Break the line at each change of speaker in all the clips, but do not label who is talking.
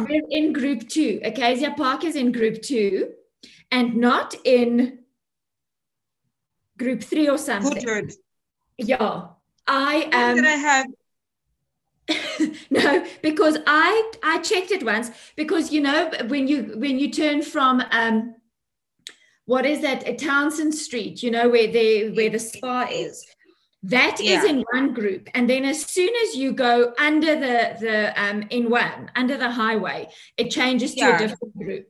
we're in group 2. Acacia Park is in group 2 and not in group 3 or something.
Good.
Yeah. I am.
Did I have?
No, because I checked it once, because you know when you turn from what is that, Townsend Street, you know, where the spa is, that is in one group, and then as soon as you go under under the highway, it changes to a different group.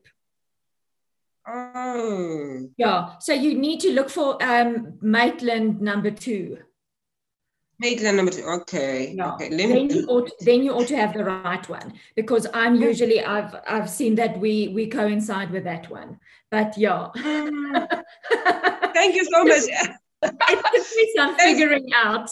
Oh.
Yeah, so you need to look for Maitland number 2.
Maitland number 2. Okay.
Yeah.
Okay.
Then you ought to have the right one, because I'm usually I've seen that we coincide with that one. But yeah.
Thank you so much.
It took me some figuring out.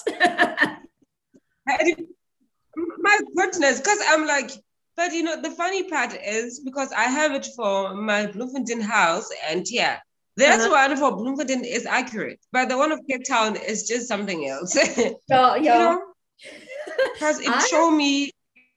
My goodness, because I'm like, but you know, the funny part is because I have it for my Bloemfontein house, and this one for Bloemfontein is accurate, but the one of Cape Town is just something else.
Yeah.
You know, because it showed me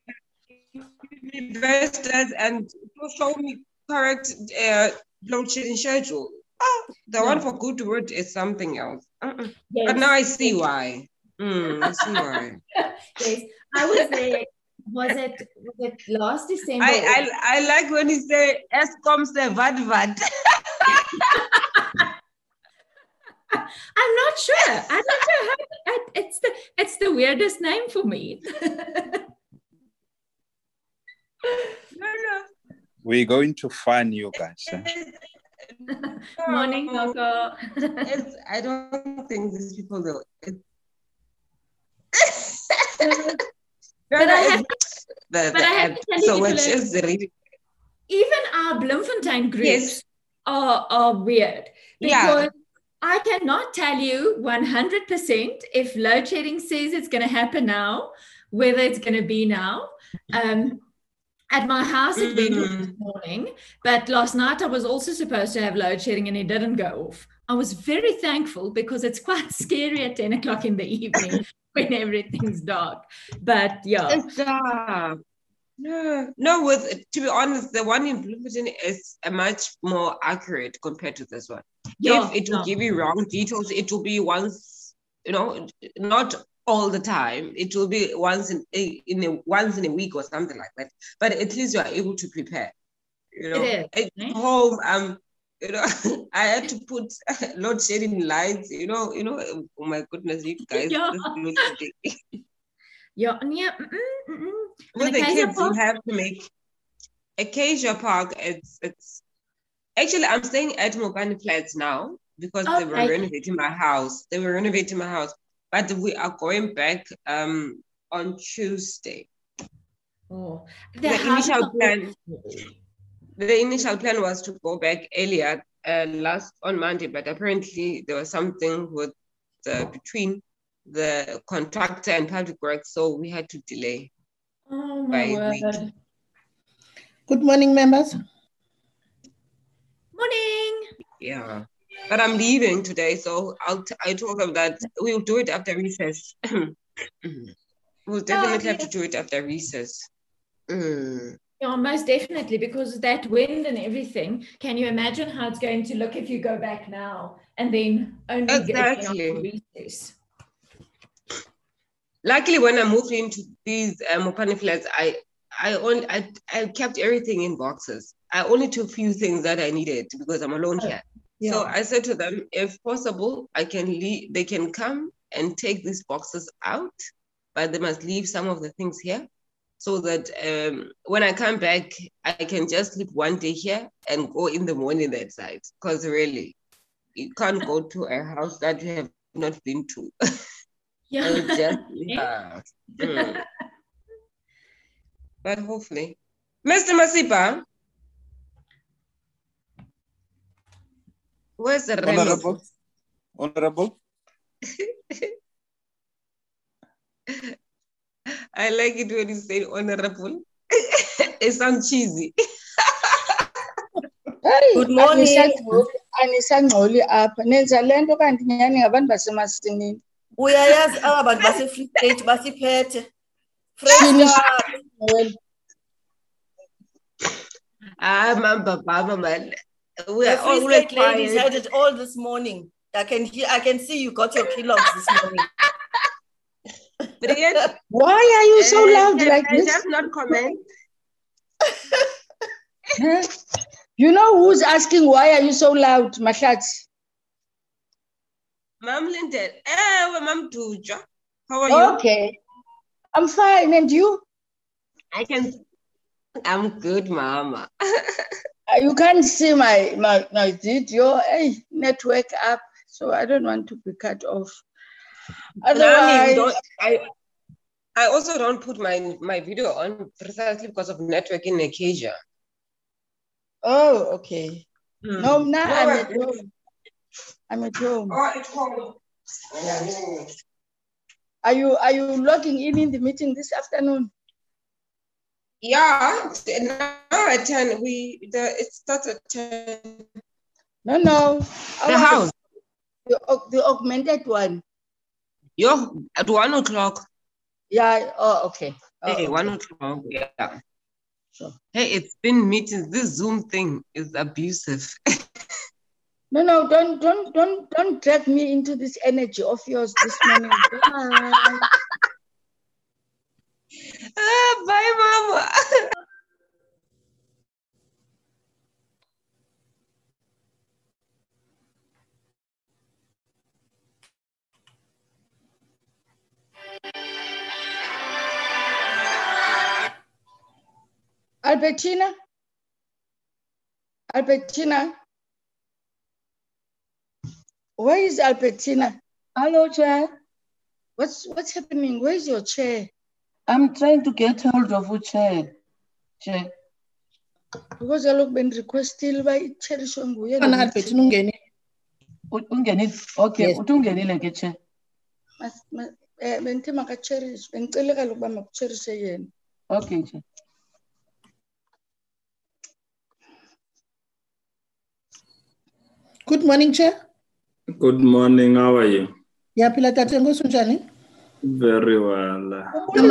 investors and it will show me correct load shedding schedule. The one for Goodwood is something else. Yes. But now I see why. I see why.
Yes, I was there. Was it last December?
I like when you say Eskom se vad.
I'm not sure. I don't know how. It's the weirdest name for me.
No.
We're going to find you guys.
Morning, Coco.
I don't think these people know.
But I have to tell you, even our Bloemfontein groups are weird, because I cannot tell you 100% if load shedding says it's going to happen now, whether it's going to be now. At my house, it went off this morning, but last night I was also supposed to have load shedding and it didn't go off. I was very thankful, because it's quite scary at 10 o'clock in the evening when everything's dark. But yeah.
It's dark. No, to be honest, the one in Bloemfontein is a much more accurate compared to this one. Yeah, if it will give you wrong details, it will be once, you know, not all the time. It will be once in a week or something like that. But at least you are able to prepare. You know, at home, you know, I had to put load shedding lights. You know. Oh my goodness, you guys. With the kids, you have to make Acacia Park. It's actually, I'm staying at Mopani Flats now because they were renovating my house. But we are going back on Tuesday.
Oh,
the initial plan was to go back earlier on Monday, but apparently there was something with between the contractor and public works, so we had to delay.
Oh my word.
Good morning, members.
Morning.
Yeah, but I'm leaving today, so I told them that we'll do it after recess. We'll definitely have to do it after recess.
Yeah, most definitely, because that wind and everything. Can you imagine how it's going to look if you go back now and then only get recess?
Luckily, when I moved into these Mopani Flats, I kept everything in boxes. I only took a few things that I needed because I'm alone here. Yeah. So I said to them, if possible, they can come and take these boxes out, but they must leave some of the things here so that when I come back, I can just sleep one day here and go in the morning that side. Because really, you can't go to a house that you have not been to. But hopefully. Mr. Masipa, where's the
Honorable?
I like it when you say honorable. It sounds cheesy.
Good morning. Anisangqoli apha nenza lento kanti nyani ngabantu basemasinini.
Uyayazi abantu base-Free State basiphethe.
Baba, man.
We are all like ladies had it all this morning. I can see you got your kilogs this morning.
Why are you so loud like this?
Just not comment.
You know who's asking why are you so loud, Mahlatsi?
Mom Linda. Mom Tuja. How are you?
Okay. I'm fine, and you?
I'm good, Mama.
You can't see my video network app, so I don't want to be cut off. Otherwise,
I also don't put my video on precisely because of network in Acacia.
Oh, okay. No, now I'm at home. I'm at home.
Oh, it's home.
Yeah. Are you logging in the meeting this afternoon?
Yeah, now at 10. It starts at 10.
No.
The house.
The augmented one.
You're at 1 o'clock.
Yeah. Oh, okay.
Hey,
okay.
1 o'clock. Yeah.
Sure.
Hey, it's been meetings. This Zoom thing is abusive.
No, don't drag me into this energy of yours this morning. Bye.
Bye, Mama.
Albertina, where is Albertina?
Hello, Chair.
What's happening? Where's your chair?
I'm trying to get hold of a chair.
Because I look been requested by Cherish Nguye.
Okay, utungenile ke chair.
Bente maka cherish. Bentele ka loba mak cherish yen.
Okay, Chair.
Good morning, Chair.
Good morning. How are you?
Yeah, Pilata Sunjani.
Very well.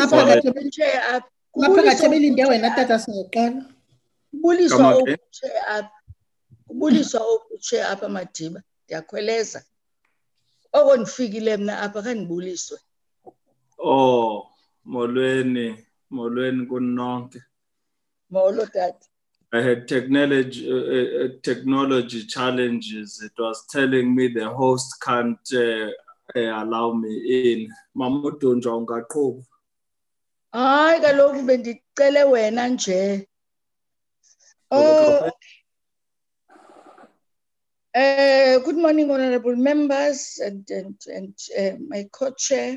Buliswa chair apa Madiba. Ndiyakhweleza. Okondifikile mna apha kandibuliswe.
Oh, molweni kunonke.
Molo tata.
I had technology challenges. It was telling me the host can't allow me in. Mamudunja ungaqhuba.
Hayi kaloku bendicele wena nje. Oh. Good morning, honorable members and my co-chair,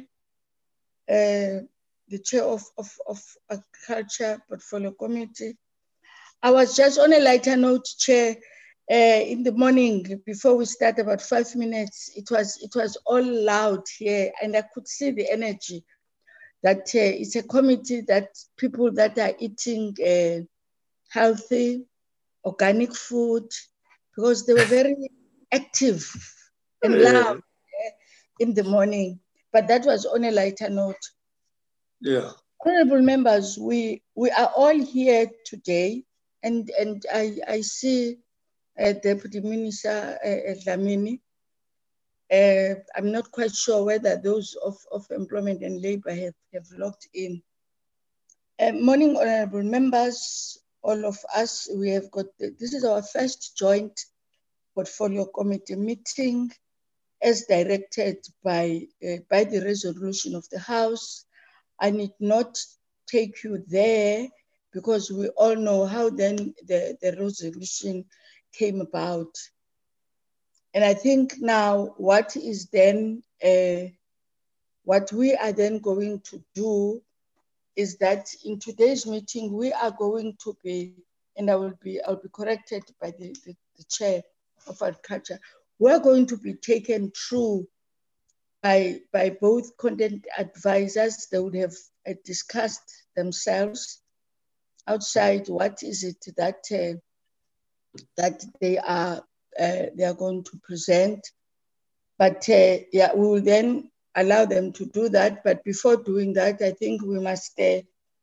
the chair of Agriculture Portfolio Committee. I was just on a lighter note, Chair. In the morning before we start, about 5 minutes, it was all loud here, and I could see the energy. That it's a committee that people that are eating healthy, organic food, because they were very active and loud in the morning. But that was on a lighter note.
Yeah.
Honorable members, we are all here today, and I see Deputy Minister Dlamini. I'm not quite sure whether those of Employment and Labor have logged in. Morning, honorable members, all of us, we have got, this is our first joint portfolio committee meeting as directed by the resolution of the House. I need not take you there because we all know how then the resolution came about. And I think now what is then, what we are then going to do is that in today's meeting, we are going to be, and I'll be corrected by the chair of Agriculture, we're going to be taken through by both content advisors. They would have discussed themselves outside what is it that that they are going to present. But yeah, we will then allow them to do that. But before doing that, I think we must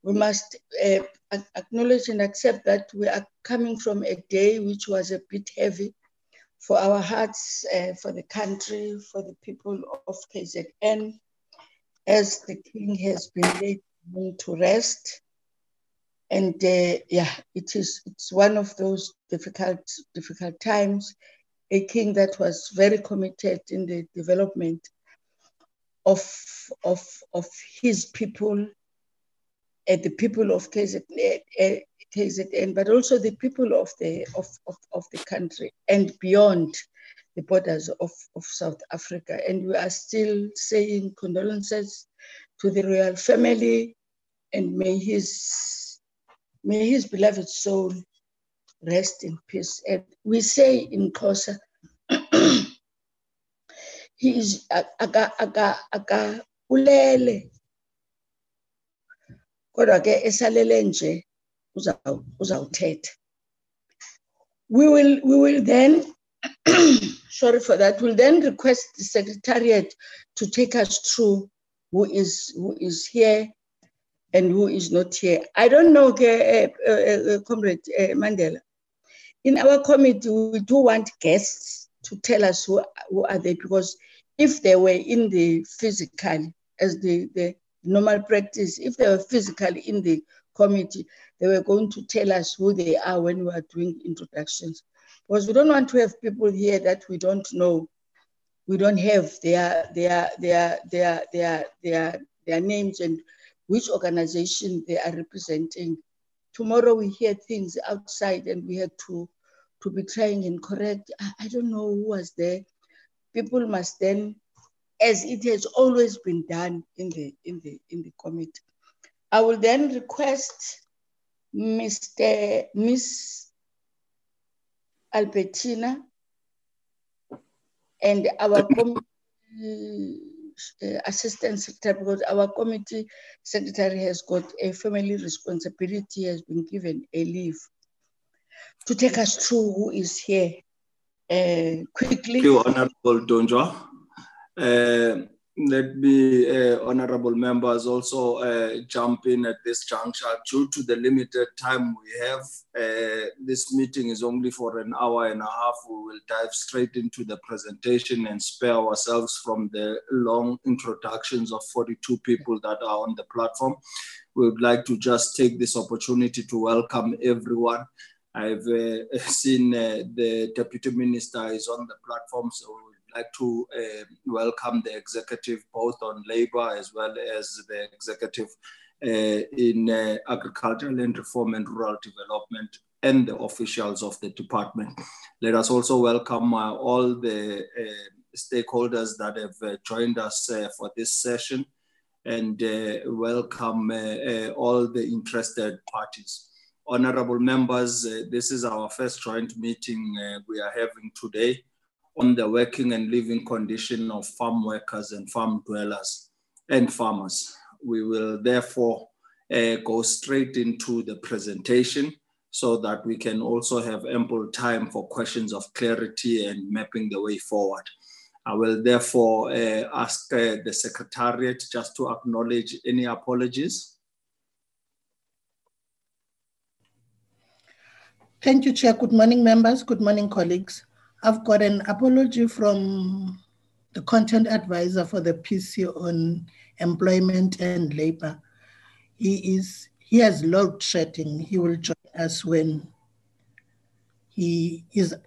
we must acknowledge and accept that we are coming from a day which was a bit heavy for our hearts, for the country, for the people of KZN, as the king has been laid to rest. And it's one of those difficult times. A king that was very committed in the development of his people, the people of KZN, but also the people of the country and beyond the borders of South Africa. And we are still saying condolences to the royal family, and may his beloved soul rest in peace. And we say in Xhosa, he is aga ulele, kodwa ke esalele nje uzawuthetha. We will then sorry for that. We'll then request the Secretariat to take us through who is here and who is not here. I don't know, Comrade Mandela. In our committee, we do want guests to tell us who are they, because if they were in the physical, as the normal practice, if they were physically in the committee, they were going to tell us who they are when we are doing introductions. Because we don't want to have people here that we don't know. We don't have their names and which organization they are representing. Tomorrow we hear things outside and we had to be trying and correct. I don't know who was there. People must then, as it has always been done in the committee. I will then request Miss Albertina and our committee assistant secretary, because our committee secretary has got a family responsibility, has been given a leave, to take us through who is here quickly.
Thank you, Honorable Donjwa. Let me, honorable members, also jump in at this juncture. Due to the limited time we have, this meeting is only for an hour and a half. We will dive straight into the presentation and spare ourselves from the long introductions of 42 people that are on the platform. We would like to just take this opportunity to welcome everyone. I've seen the Deputy Minister is on the platform, so we would like to welcome the executive both on labor as well as the executive in agriculture, land reform and rural development, and the officials of the department. Let us also welcome all the stakeholders that have joined us for this session, and welcome all the interested parties. Honorable members, this is our first joint meeting we are having today on the working and living condition of farm workers and farm dwellers and farmers. We will therefore go straight into the presentation so that we can also have ample time for questions of clarity and mapping the way forward. I will therefore ask the Secretariat just to acknowledge any apologies.
Thank you, Chair. Good morning, members. Good morning, colleagues. I've got an apology from the content advisor for the PC on employment and labor. He has load shedding. He will join us when he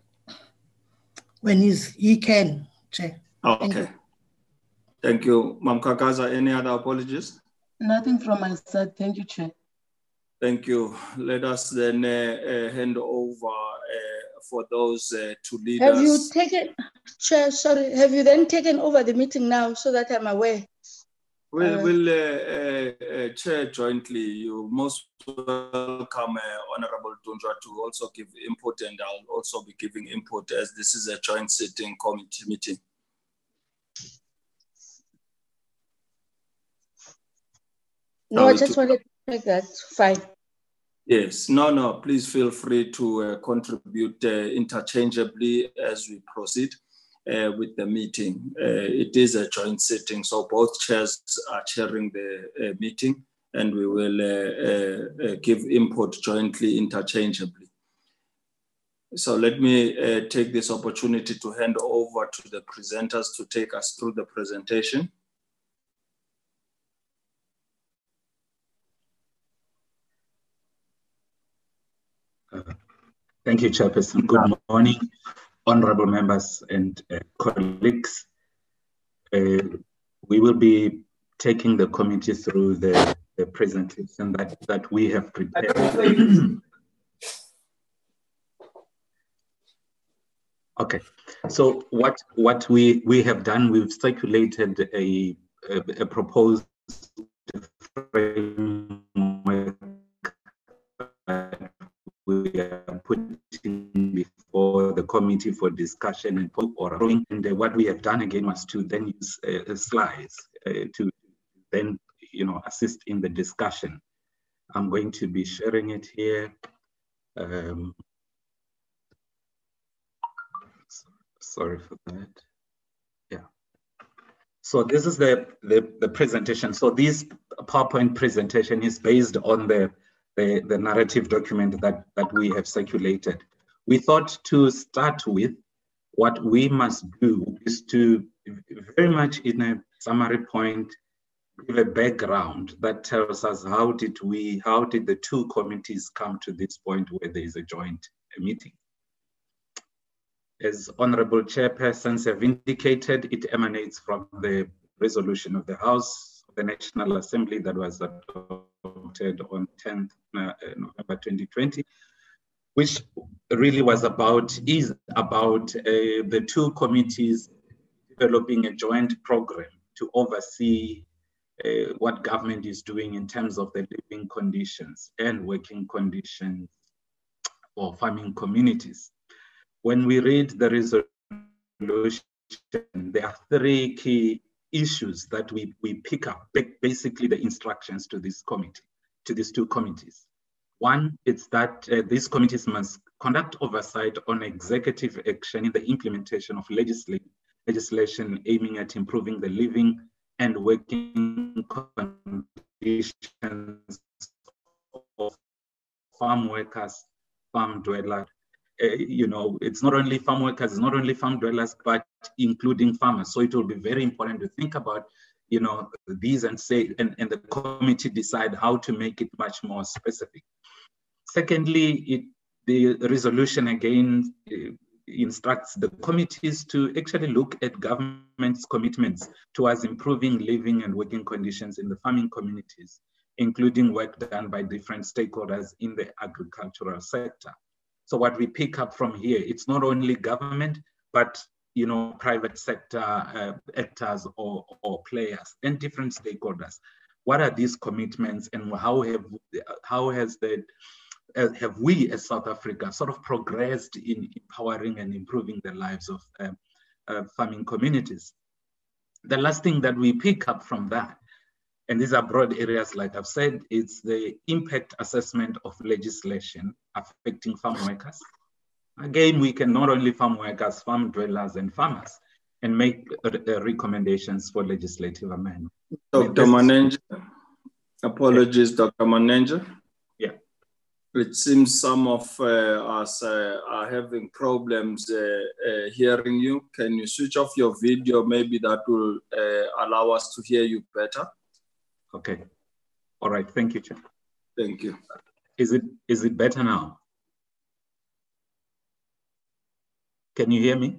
can, Chair.
Okay. Thank you. Mam Kakaza, any other apologies?
Nothing from my side. Thank you, Chair.
Thank you. Let us then hand over for those to lead us.
Have you taken, Chair, sorry, have you then taken over the meeting now so that I'm aware?
We'll chair jointly. You most welcome, Honorable Donjwa, to also give input, and I'll also be giving input as this is a joint sitting committee meeting.
No, I just wanted to check that. Fine.
Yes, no, please feel free to contribute interchangeably as we proceed with the meeting. It is a joint sitting, so both chairs are chairing the meeting, and we will give input jointly, interchangeably. So let me take this opportunity to hand over to the presenters to take us through the presentation.
Thank you, Chairperson. Good morning, honorable members and colleagues. We will be taking the committee through the presentation that we have prepared. Okay, so what we have done, we've circulated a proposed framework we are putting before the committee for discussion and oral. And what we have done again was to then use slides to then assist in the discussion. I'm going to be sharing it here. Sorry for that. Yeah. So this is the presentation. So this PowerPoint presentation is based on the narrative document that we have circulated. We thought to start with what we must do is to very much in a summary point give a background that tells us how did the two committees come to this point where there is a joint meeting. As honorable chairpersons have indicated, it emanates from the resolution of the House of the National Assembly that was adopted on 10th November 2020, which really is about the two committees developing a joint program to oversee what government is doing in terms of the living conditions and working conditions for farming communities. When we read the resolution, there are three key issues that we pick up, basically the instructions to this committee, to these two committees. One, it's that these committees must conduct oversight on executive action in the implementation of legislation aiming at improving the living and working conditions of farm workers, farm dwellers. It's not only farm workers, it's not only farm dwellers, but including farmers. So it will be very important to think about, these and the committee decide how to make it much more specific. Secondly, the resolution again instructs the committees to actually look at government's commitments towards improving living and working conditions in the farming communities, including work done by different stakeholders in the agricultural sector. So what we pick up from here, it's not only government, but private sector actors or players and different stakeholders. What are these commitments, and how have we as South Africa sort of progressed in empowering and improving the lives of farming communities? The last thing that we pick up from that, and these are broad areas, like I've said, it's the impact assessment of legislation affecting farm workers. Again, we can not only farm workers, farm dwellers and farmers, and make recommendations for legislative amendment.
Dr. Manenja, apologies, Dr. Manenja.
Yeah.
It seems some of us are having problems hearing you. Can you switch off your video? Maybe that will allow us to hear you better.
Okay. All right. Thank you, Chair.
Thank you.
Is it better now? Can you hear me?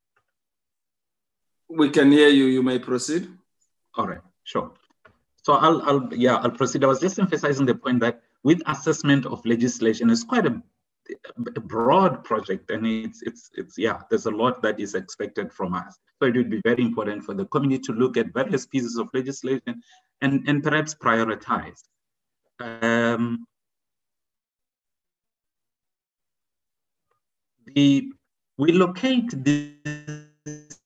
We can hear you. You may proceed.
All right. Sure. So I'll proceed. I was just emphasizing the point that with assessment of legislation, it's quite a broad project, and there's a lot that is expected from us. So it would be very important for the community to look at various pieces of legislation and perhaps prioritize. We locate this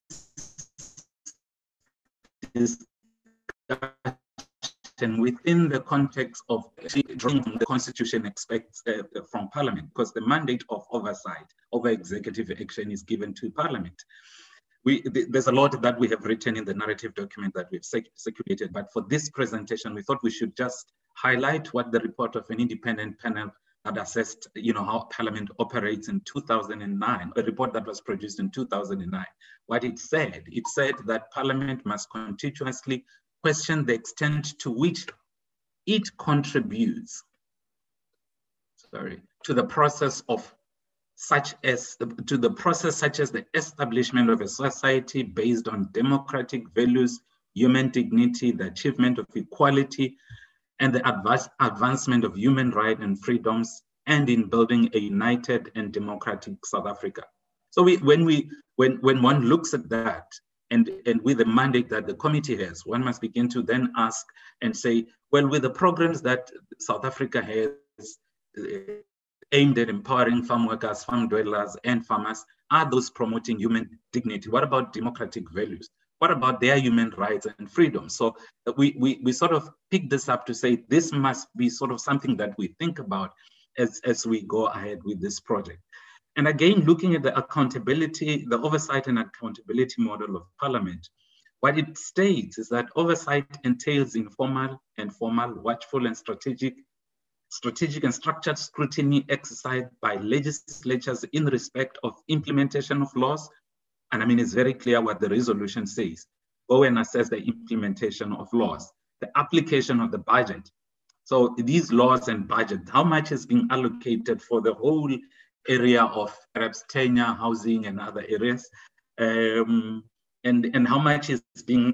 within the context of the Constitution expects from Parliament, because the mandate of oversight over executive action is given to Parliament. There's a lot that we have written in the narrative document that we've circulated, but for this presentation, we thought we should just highlight what the report of an independent panel that assessed, how Parliament operates in 2009, a report that was produced in 2009. What it said that Parliament must continuously question the extent to which it contributes, to the process such as the establishment of a society based on democratic values, human dignity, the achievement of equality, and the advancement of human rights and freedoms, and in building a united and democratic South Africa. So when one looks at that, and with the mandate that the committee has, one must begin to then ask and say, well, with the programs that South Africa has aimed at empowering farm workers, farm dwellers, and farmers, are those promoting human dignity? What about democratic values? What about their human rights and freedom? So we sort of pick this up to say this must be sort of something that we think about as we go ahead with this project. And again, looking at the accountability, the oversight and accountability model of Parliament, what it states is that oversight entails informal and formal, watchful and strategic and structured scrutiny exercised by legislatures in respect of implementation of laws. And I mean, it's very clear what the resolution says. Go and assess the implementation of laws, the application of the budget. So these laws and budget, how much is being allocated for the whole area of perhaps tenure, housing, and other areas, and how much is being,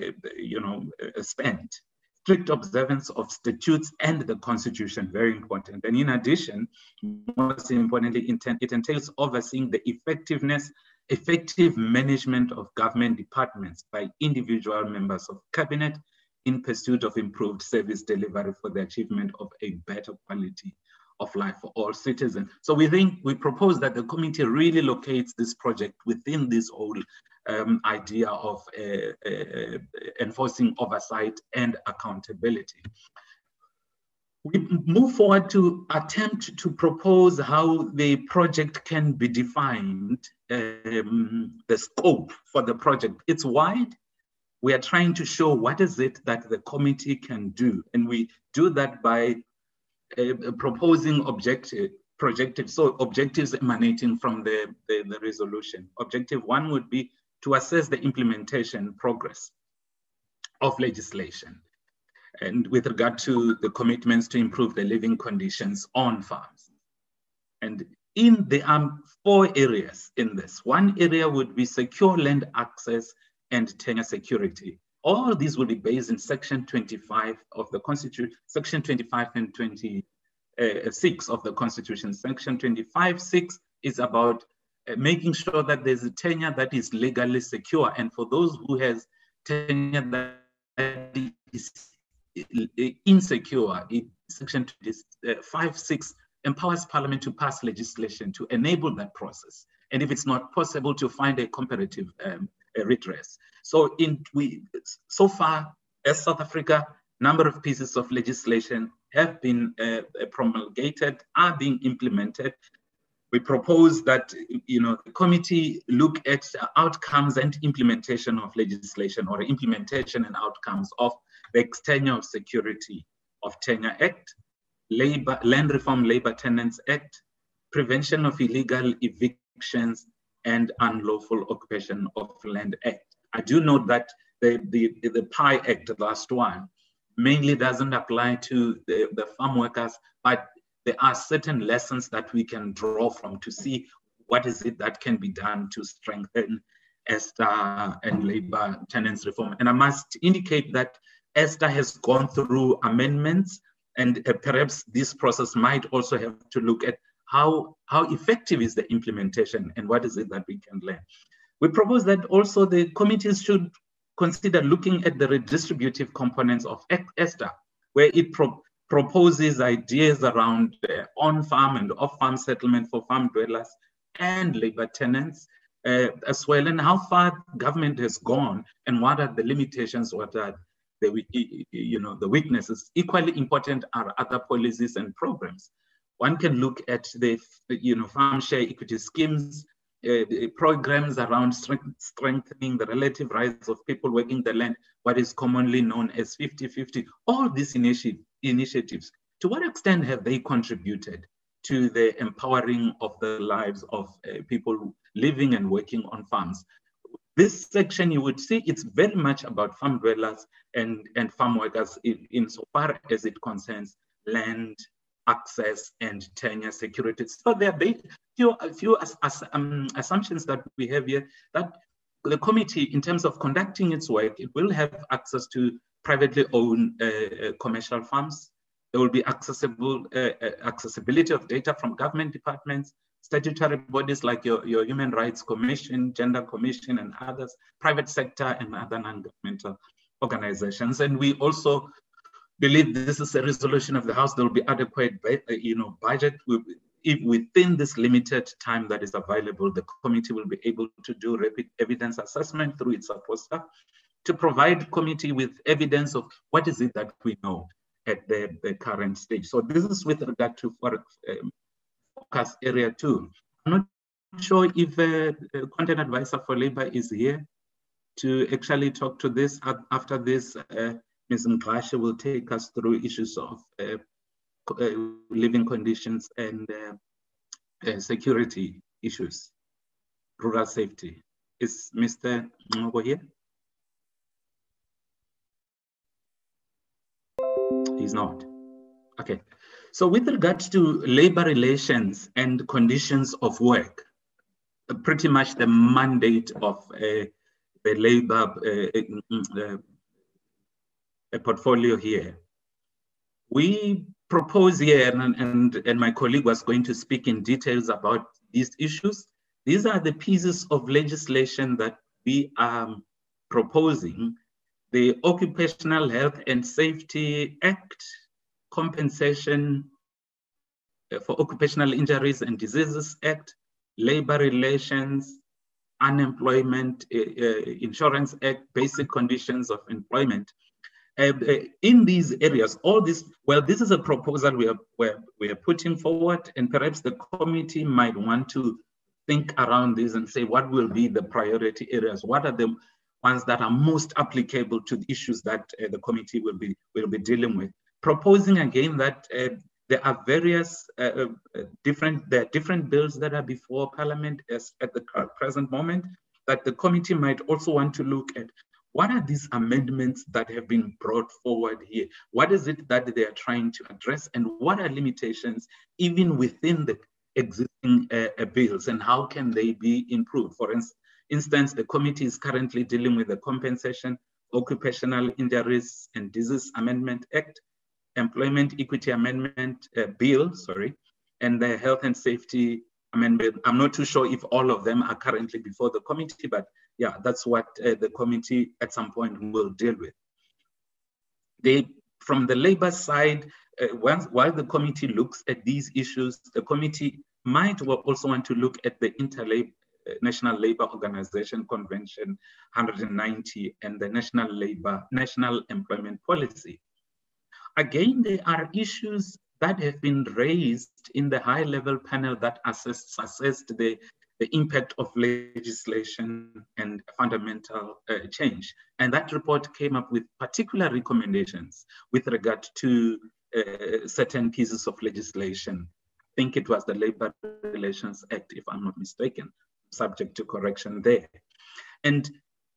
spent. Strict observance of statutes and the Constitution, very important. And in addition, most importantly, it entails overseeing the effective management of government departments by individual members of cabinet in pursuit of improved service delivery for the achievement of a better quality of life for all citizens. So we propose that the committee really locates this project within this whole idea of enforcing oversight and accountability. We move forward to attempt to propose how the project can be defined, the scope for the project. It's wide. We are trying to show what is it that the committee can do. And we do that by proposing objectives emanating from the resolution. Objective 1 would be to assess the implementation progress of legislation, and with regard to the commitments to improve the living conditions on farms. And there are 4 areas in this. One area would be secure land access and tenure security. All these will be based in Section 25 of the Constitution, Section 25 and 26 of the Constitution. Section 25(6) is about making sure that there's a tenure that is legally secure. And for those who has tenure that is insecure, Section 25(6) empowers Parliament to pass legislation to enable that process. And if it's not possible, to find a comparative redress. So so far, as South Africa, number of pieces of legislation have been promulgated, are being implemented. We propose that the committee look at outcomes and implementation of legislation, or implementation and outcomes of the Extension of Security of Tenure Act, Land Reform Labor Tenants Act, Prevention of Illegal Evictions, and Unlawful Occupation of Land Act. I do note that the PI Act, the last one, mainly doesn't apply to the farm workers, but there are certain lessons that we can draw from to see what is it that can be done to strengthen ESTA and labor tenants reform. And I must indicate that ESTA has gone through amendments, and perhaps this process might also have to look at how effective is the implementation and what is it that we can learn. We propose that also the committees should consider looking at the redistributive components of ESTA, where it proposes ideas around on-farm and off-farm settlement for farm dwellers and labor tenants as well, and how far government has gone and what are the limitations, what are the weaknesses. Equally important are other policies and programs. One can look at the farm share equity schemes, programs around strengthening the relative rights of people working the land, what is commonly known as 50-50. All these initiatives initiatives, to what extent have they contributed to the empowering of the lives of people living and working on farms? This section, you would see, it's very much about farm dwellers and farm workers insofar as it concerns land, access, and tenure security. So there are a few assumptions that we have here, that the committee, in terms of conducting its work, it will have access to privately owned commercial farms. There will be accessibility of data from government departments, statutory bodies like your Human Rights Commission, Gender Commission, and others, private sector and other non-governmental organizations. And we also believe this is a resolution of the House. There will be adequate, budget. If within this limited time that is available, the committee will be able to do rapid evidence assessment through its support staff to provide committee with evidence of what is it that we know at the current stage. So this is with regard to focus area 2. I'm not sure if the content advisor for labor is here to actually talk to this. After this, Ms. Mklashe will take us through issues of living conditions and security issues, rural safety. Is Mr. Ngogo here? He's not. Okay. So with regard to labor relations and conditions of work, pretty much the mandate of the labor portfolio here, we propose here, and my colleague was going to speak in details about these issues. These are the pieces of legislation that we are proposing: the Occupational Health and Safety Act, Compensation for Occupational Injuries and Diseases Act, Labor Relations, Unemployment Insurance Act, Basic Conditions of Employment. In these areas, all this, well, this is a proposal we are putting forward, and perhaps the committee might want to think around this and say, what will be the priority areas? What are the ones that are most applicable to the issues that the committee will be dealing with? Proposing again that there are various different bills that are before Parliament at the present moment, that the committee might also want to look at. What are these amendments that have been brought forward here? What is it that they are trying to address, and what are limitations even within the existing bills, and how can they be improved? For instance, the committee is currently dealing with the Compensation, Occupational Injuries and Disease Amendment Act, Employment Equity Amendment Bill, and the Health and Safety Amendment. I'm not too sure if all of them are currently before the committee, but yeah, that's what the committee at some point will deal with. From the labor side, while the committee looks at these issues, the committee might also want to look at the National Labor Organization Convention 190 and the National Employment Policy. Again, there are issues that have been raised in the high-level panel that assessed the impact of legislation and fundamental change. And that report came up with particular recommendations with regard to certain pieces of legislation. I think it was the Labor Relations Act, if I'm not mistaken, subject to correction there. And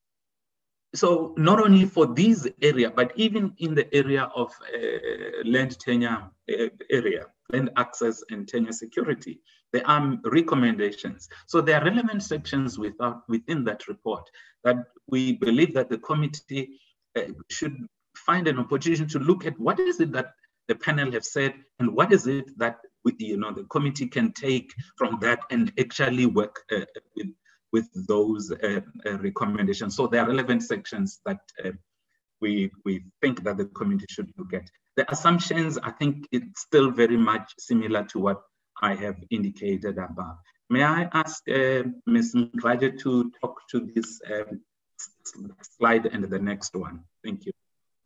so not only for this area, but even in the area of land tenure land access and tenure security, there are recommendations. So there are relevant sections within that report that we believe that the committee should find an opportunity to look at what is it that the panel have said, and what is it that the committee can take from that and actually work with those recommendations. So there are relevant sections that we think that the committee should look at. The assumptions, I think it's still very much similar to what I have indicated above. May I ask Ms. Mklashe to talk to this slide and the next one? Thank you.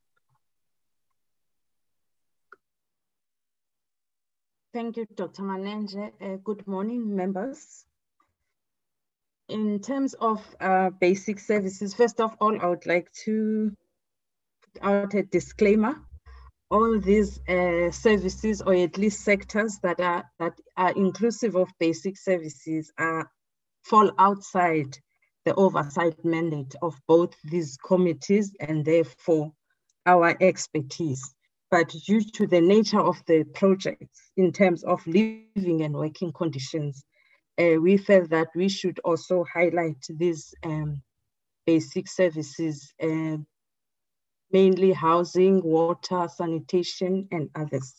Thank you, Dr. Manenje. Good morning, members. In terms of basic services, first of all, I would like to put out a disclaimer. all these services, or at least sectors that are inclusive of basic services, fall outside the oversight mandate of both these committees and therefore our expertise. But due to the nature of the projects in terms of living and working conditions, we felt that we should also highlight these basic services, mainly housing, water, sanitation, and others.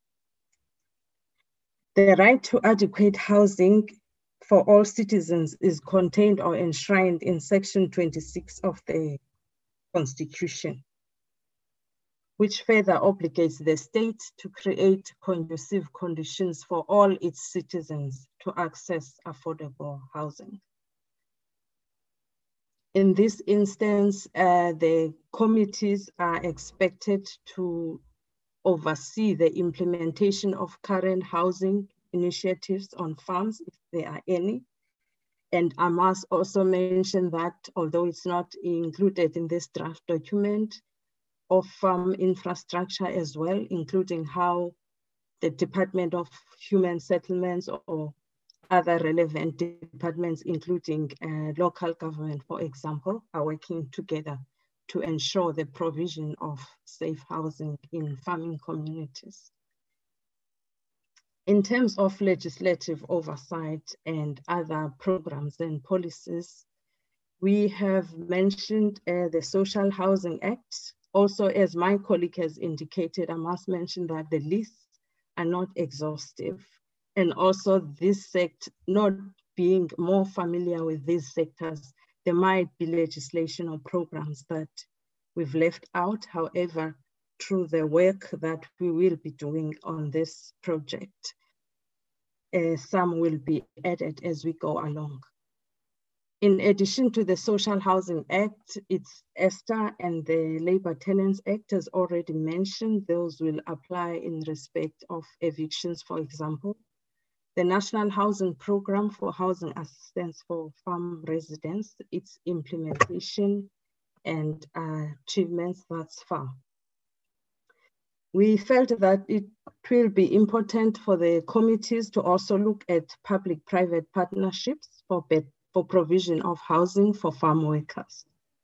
The right to adequate housing for all citizens is contained or enshrined in Section 26 of the Constitution, which further obligates the state to create conducive conditions for all its citizens to access affordable housing. In this instance, the committees are expected to oversee the implementation of current housing initiatives on farms, if there are any. And I must also mention that, although it's not included in this draft document, of farm infrastructure as well, including how the Department of Human Settlements or other relevant departments, including local government, for example, are working together to ensure the provision of safe housing in farming communities. In terms of legislative oversight and other programs and policies, we have mentioned the Social Housing Act. Also, as my colleague has indicated, I must mention that the lists are not exhaustive. And also this sector, not being more familiar with these sectors, there might be legislation or programs that we've left out. However, through the work that we will be doing on this project, some will be added as we go along. In addition to the Social Housing Act, it's ESTA and the Labor Tenants Act, as already mentioned. Those will apply in respect of evictions, for example. The National Housing Program for Housing Assistance for Farm Residents, its implementation and achievements thus far. We felt that it will be important for the committees to also look at public-private partnerships for provision of housing for farm workers.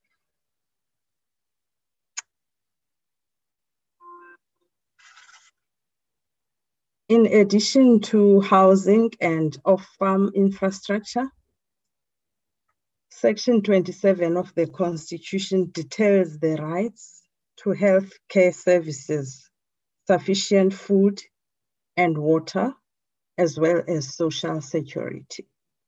In addition to housing and off-farm infrastructure, Section 27 of the Constitution details the rights to health care services, sufficient food and water, as well as social security.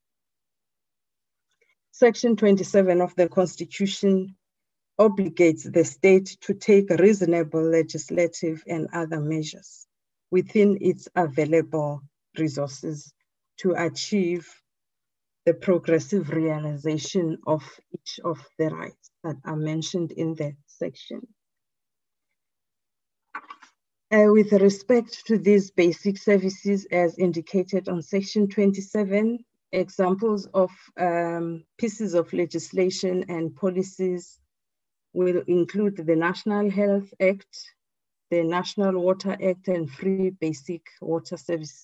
Section 27 of the Constitution obligates the state to take reasonable legislative and other measures within its available resources to achieve the progressive realization of each of the rights that are mentioned in that section. With respect to these basic services as indicated on Section 27, examples of pieces of legislation and policies will include the National Health Act, the National Water Act, and Free Basic Water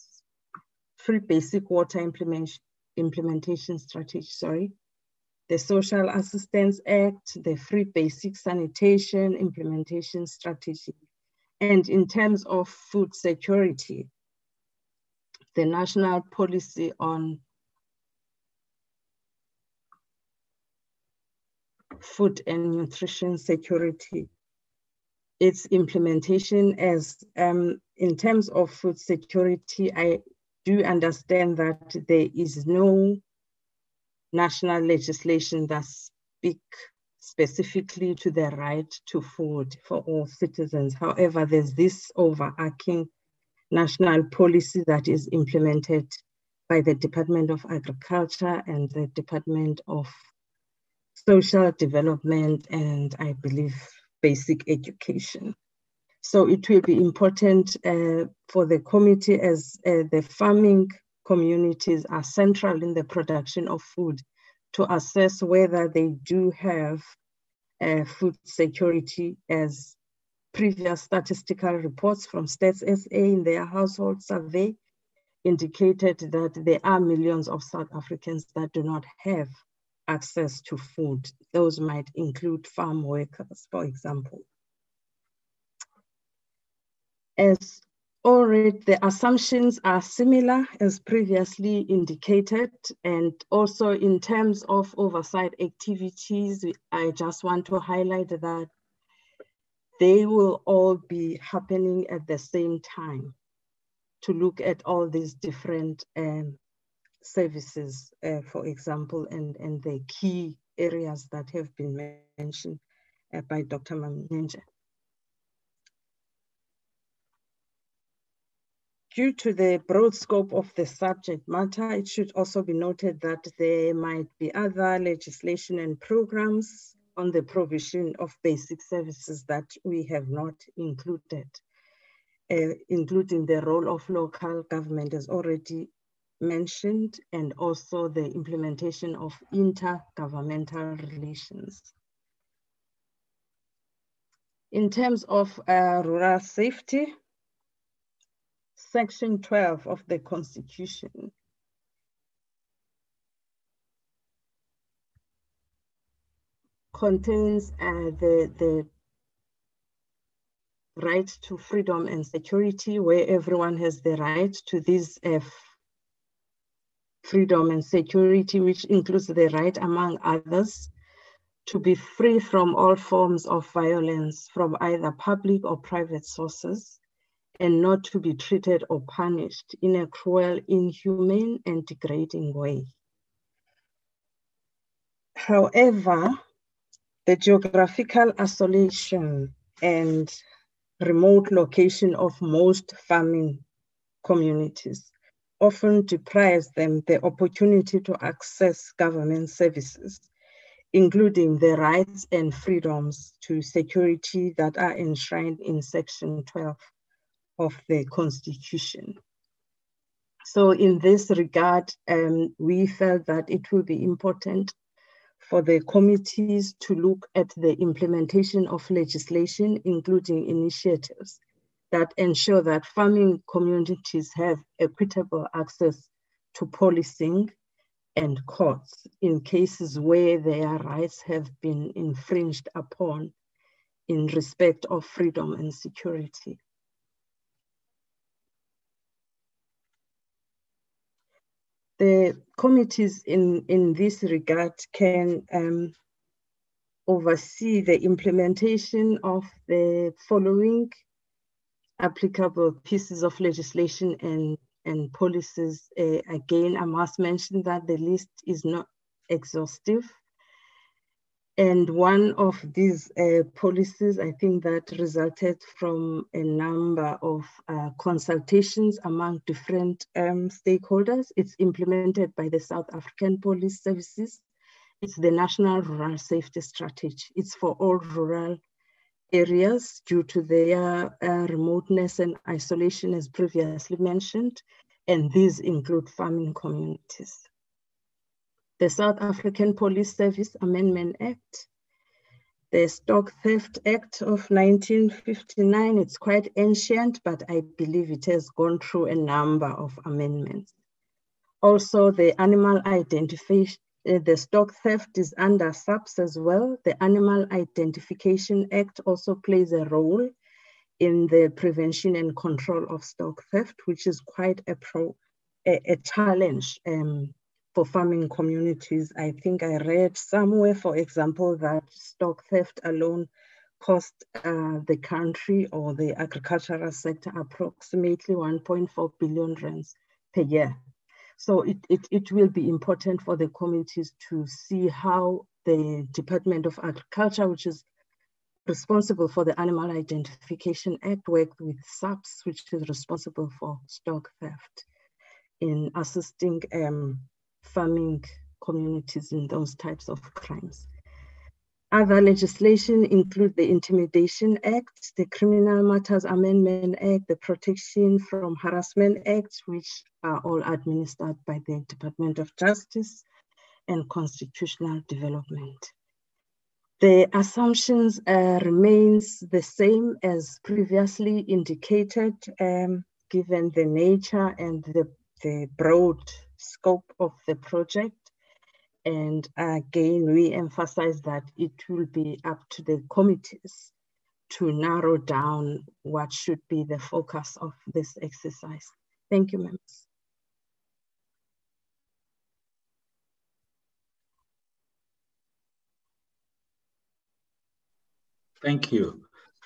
Implementation Strategy, the Social Assistance Act, the Free Basic Sanitation Implementation Strategy. And in terms of food security, the National Policy on Food and Nutrition Security, its implementation. As in terms of food security, I do understand that there is no national legislation that speaks specifically to the right to food for all citizens. However, there's this overarching national policy that is implemented by the Department of Agriculture and the Department of Social Development, and I believe basic education. So it will be important for the committee, as the farming communities are central in the production of food, to assess whether they do have food security as previous statistical reports from Stats SA in their household survey indicated that there are millions of South Africans that do not have access to food. Those might include farm workers, for example. As already, the assumptions are similar as previously indicated, and also in terms of oversight activities, I just want to highlight that they will all be happening at the same time to look at all these different services, for example, and the key areas that have been mentioned by Dr. Mamnenja. Due to the broad scope of the subject matter, it should also be noted that there might be other legislation and programs on the provision of basic services that we have not included, including the role of local government as already mentioned, and also the implementation of intergovernmental relations. In terms of rural safety, Section 12 of the Constitution contains the right to freedom and security, where everyone has the right to this freedom and security, which includes the right, among others, to be free from all forms of violence from either public or private sources, and not to be treated or punished in a cruel, inhumane, and degrading way. However, the geographical isolation and remote location of most farming communities often deprives them the opportunity to access government services, including the rights and freedoms to security that are enshrined in Section 12 of the Constitution. So in this regard, we felt that it will be important for the committees to look at the implementation of legislation, including initiatives that ensure that farming communities have equitable access to policing and courts in cases where their rights have been infringed upon in respect of freedom and security. The committees in this regard can oversee the implementation of the following applicable pieces of legislation and policies. Again, I must mention that the list is not exhaustive. And one of these policies, I think, that resulted from a number of consultations among different stakeholders. It's implemented by the South African Police Services. It's the National Rural Safety Strategy. It's for all rural areas due to their remoteness and isolation, as previously mentioned, and these include farming communities. The South African Police Service Amendment Act, the Stock Theft Act of 1959, it's quite ancient, but I believe it has gone through a number of amendments. Also, the animal identification, the stock theft is under SAPS as well. The Animal Identification Act also plays a role in the prevention and control of stock theft, which is quite a challenge for farming communities. I think I read somewhere, for example, that stock theft alone cost the country or the agricultural sector approximately 1.4 billion rands per year. So it will be important for the communities to see how the Department of Agriculture, which is responsible for the Animal Identification Act, worked with SAPS, which is responsible for stock theft, in assisting farming communities in those types of crimes. Other legislation include the Intimidation Act, the Criminal Matters Amendment Act, the Protection from Harassment Act, which are all administered by the Department of Justice, and Constitutional Development. The assumptions remains the same as previously indicated, given the nature and the broad scope of the project. And again, we emphasize that it will be up to the committees to narrow down what should be the focus of this exercise. Thank you, members.
Thank you.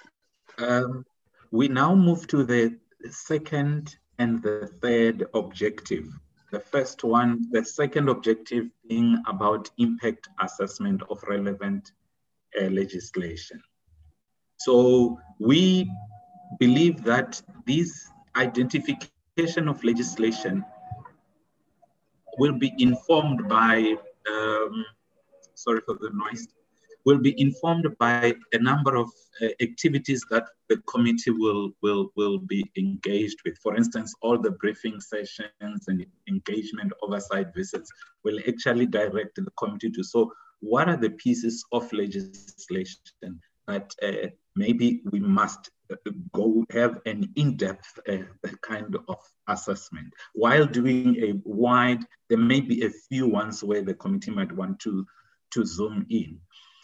We now move to the second and the third objective. The first one, the second objective being about impact assessment of relevant legislation. So we believe that this identification of legislation will be informed by, sorry for the noise, will be informed by a number of activities that the committee will be engaged with. For instance, all the briefing sessions and engagement oversight visits will actually direct the committee to, so what are the pieces of legislation that maybe we must go have an in-depth kind of assessment. While doing a wide, there may be a few ones where the committee might want to zoom in.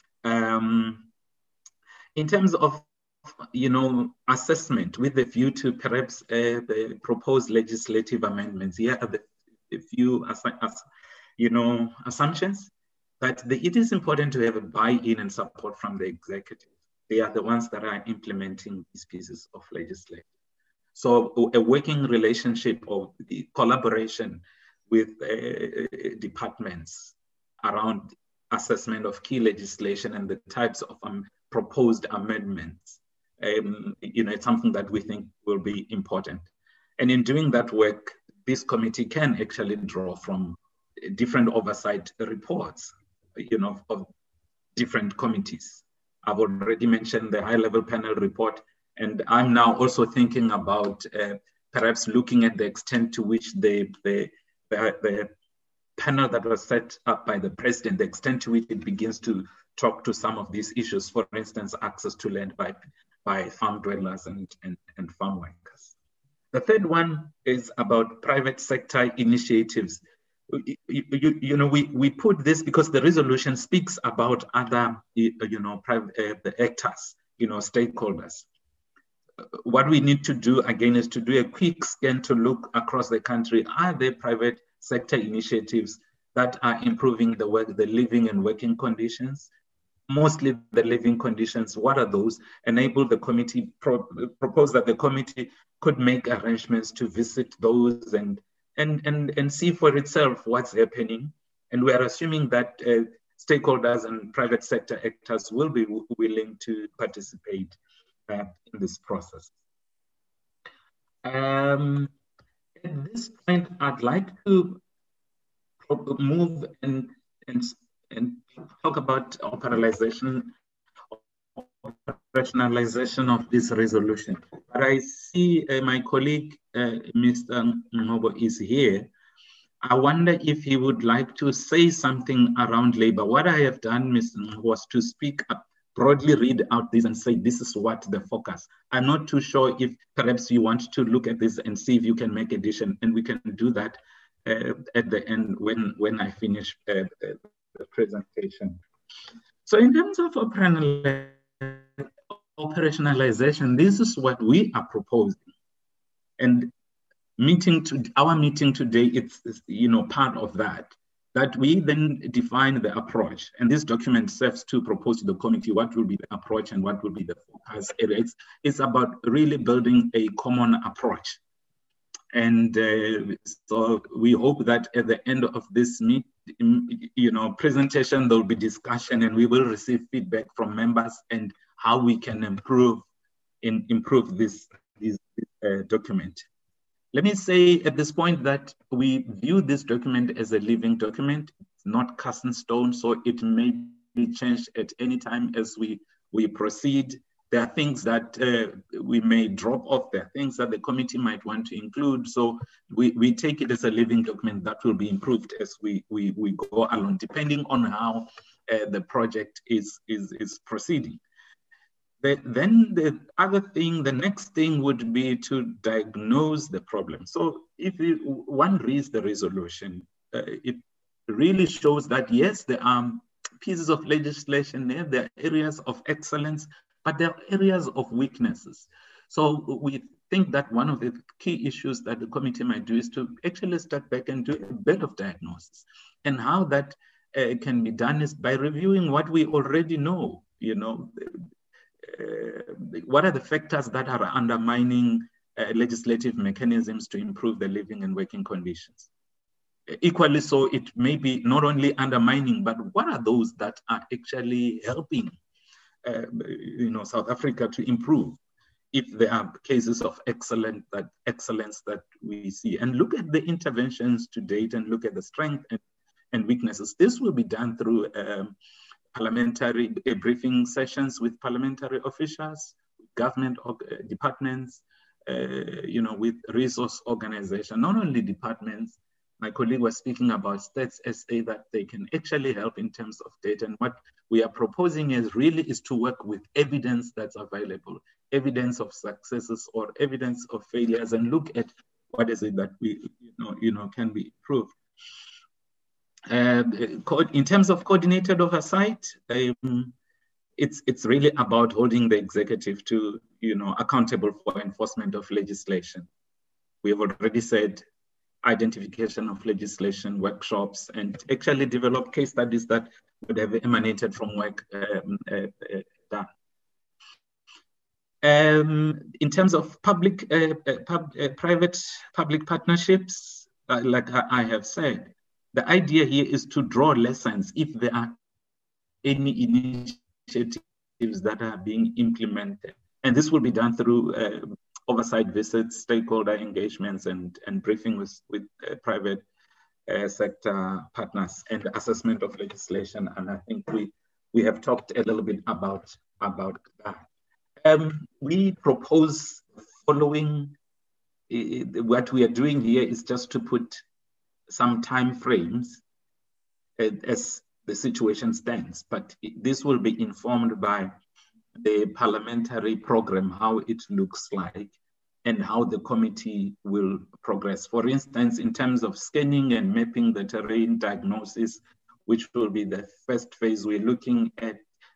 In terms of, assessment with a view to perhaps the proposed legislative amendments, here are the few assumptions that it is important to have a buy-in and support from the executive. They are the ones that are implementing these pieces of legislation. So a working relationship or the collaboration with departments around assessment of key legislation and the types of proposed amendments, it's something that we think will be important. And in doing that work, this committee can actually draw from different oversight reports, of different committees. I've already mentioned the high-level panel report, and I'm now also thinking about perhaps looking at the extent to which the panel that was set up by the president, the extent to which it begins to talk to some of these issues, for instance, access to land by farm dwellers and farm workers. The third one is about private sector initiatives. We put this because the resolution speaks about other, private the actors, stakeholders. What we need to do again is to do a quick scan to look across the country. Are there private sector initiatives that are improving the living and working conditions? Mostly the living conditions. What are those? Enable the committee, propose that the committee could make arrangements to visit those and see for itself what's happening. And we are assuming that stakeholders and private sector actors will be willing to participate in this process. At this point, I'd like to move and talk about operationalization of this resolution. But I see my colleague, Mr. Ngobo, is here. I wonder if he would like to say something around labor. What I have done, Mr. Ngobo, was to speak up, broadly read out this and say, this is what the focus. I'm not too sure if perhaps you want to look at this and see if you can make addition, and we can do that at the end when I finish the presentation. So in terms of operationalization, this is what we are proposing. And our meeting today, it's part of that we then define the approach. And this document serves to propose to the committee what will be the approach and what will be the focus. It's about really building a common approach. And so we hope that at the end of this presentation, there'll be discussion and we will receive feedback from members and how we can improve this document. Let me say at this point that we view this document as a living document. It's not cast in stone, so it may be changed at any time as we proceed. There are things that we may drop off. There are things that the committee might want to include. So we take it as a living document that will be improved as we go along, depending on how the project is proceeding. Then the other thing, the next thing would be to diagnose the problem. So if one reads the resolution, it really shows that yes, there are pieces of legislation there are areas of excellence, but there are areas of weaknesses. So we think that one of the key issues that the committee might do is to actually step back and do a bit of diagnosis. And how that can be done is by reviewing what we already know, what are the factors that are undermining legislative mechanisms to improve the living and working conditions? Equally so, it may be not only undermining, but what are those that are actually helping South Africa to improve, if there are cases of excellence that we see, and look at the interventions to date and look at the strength and weaknesses. This will be done through parliamentary briefing sessions with parliamentary officials, government departments, with resource organization, not only departments. My colleague was speaking about States SA, that they can actually help in terms of data. And what we are proposing is to work with evidence that's available, evidence of successes or evidence of failures, and look at what is it that we, can be improved. In terms of coordinated oversight, it's really about holding the executive to, accountable for enforcement of legislation. We have already said identification of legislation, workshops, and actually develop case studies that would have emanated from work done. In terms of private-public partnerships, like I have said, the idea here is to draw lessons if there are any initiatives that are being implemented. And this will be done through oversight visits, stakeholder engagements, and briefing with private sector partners, and assessment of legislation. And I think we have talked a little bit about that. We propose following, what we are doing here is just to put some time frames as the situation stands, but this will be informed by the parliamentary program, how it looks like, and how the committee will progress. For instance, in terms of scanning and mapping the terrain diagnosis, which will be the first phase, we're looking at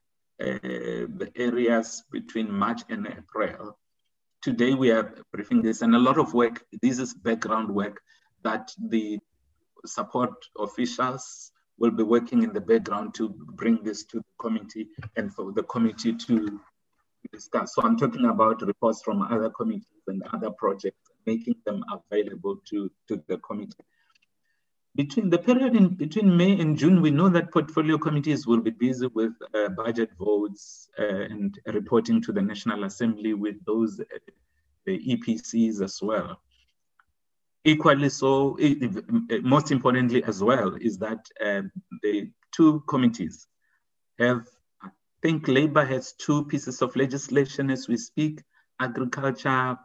the areas between March and April. Today we are briefing this, and a lot of work, this is background work that the support officials will be working in the background to bring this to the committee and for the committee to discuss. So I'm talking about reports from other committees and other projects, making them available to the committee. Between the period between May and June, we know that portfolio committees will be busy with budget votes and reporting to the National Assembly with those the EPCs as well. Equally so, most importantly as well, is that the two committees have, I think Labour has 2 pieces of legislation as we speak. Agriculture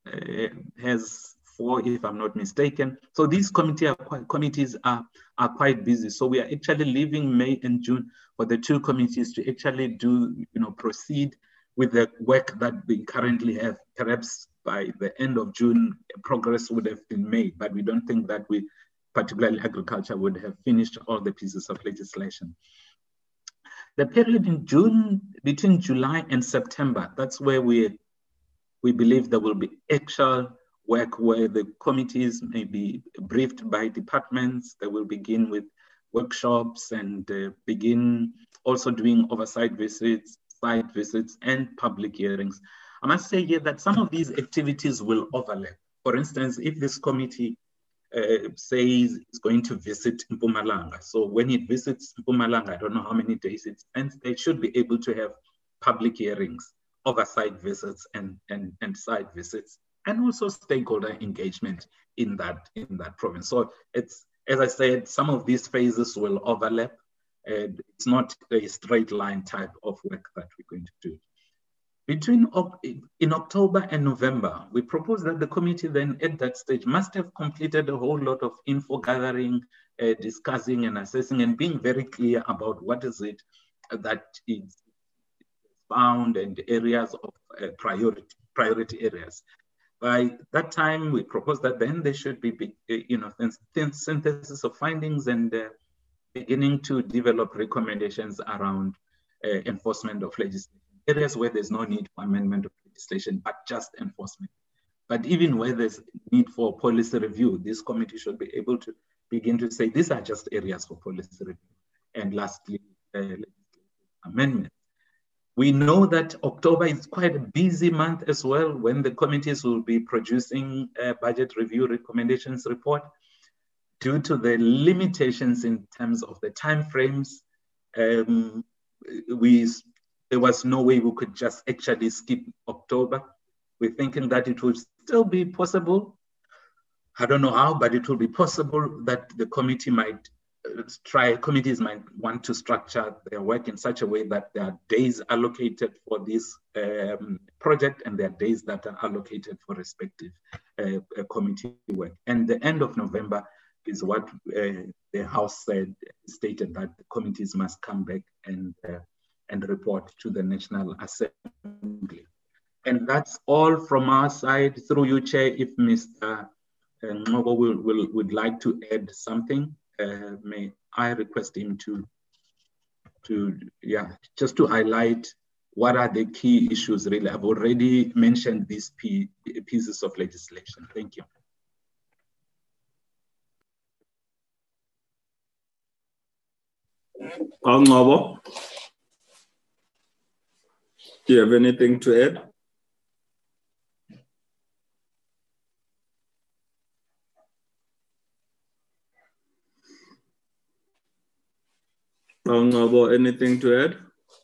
has 4, if I'm not mistaken. So these committees are quite busy. So we are actually leaving May and June for the 2 committees to actually do, proceed with the work that we currently have. Perhaps by the end of June, progress would have been made, but we don't think that we, particularly agriculture, would have finished all the pieces of legislation. The period in June, between July and September, that's where we believe there will be actual work where the committees may be briefed by departments. They will begin with workshops and begin also doing oversight visits, site visits, and public hearings. I must say here that some of these activities will overlap. For instance, if this committee says it's going to visit Mpumalanga, so when it visits Mpumalanga, I don't know how many days it spends, they should be able to have public hearings, oversight visits, and site visits, and also stakeholder engagement in that province. So it's, as I said, some of these phases will overlap. It's not a straight line type of work that we're going to do. In October and November, we proposed that the committee then at that stage must have completed a whole lot of info gathering, discussing and assessing and being very clear about what is it that is found and areas of priority areas. By that time, we proposed that then there should be, synthesis of findings and beginning to develop recommendations around enforcement of legislation. Areas where there's no need for amendment of legislation, but just enforcement. But even where there's need for policy review, this committee should be able to begin to say, these are just areas for policy review. And lastly, amendment. We know that October is quite a busy month as well, when the committees will be producing a budget review recommendations report. Due to the limitations in terms of the timeframes, there was no way we could just actually skip October. We're thinking that it will still be possible. I don't know how, but it will be possible that the committee committees might want to structure their work in such a way that there are days allocated for this project and there are days that are allocated for respective committee work. And the end of November is what the House stated, that the committees must come back and report to the National Assembly. And that's all from our side. Through you, Chair, if Mr. Ngobo would like to add something, may I request him just to highlight what are the key issues really. I've already mentioned these pieces of legislation. Thank you.
Ngobo, do you have anything to add? Ngobo, anything to add?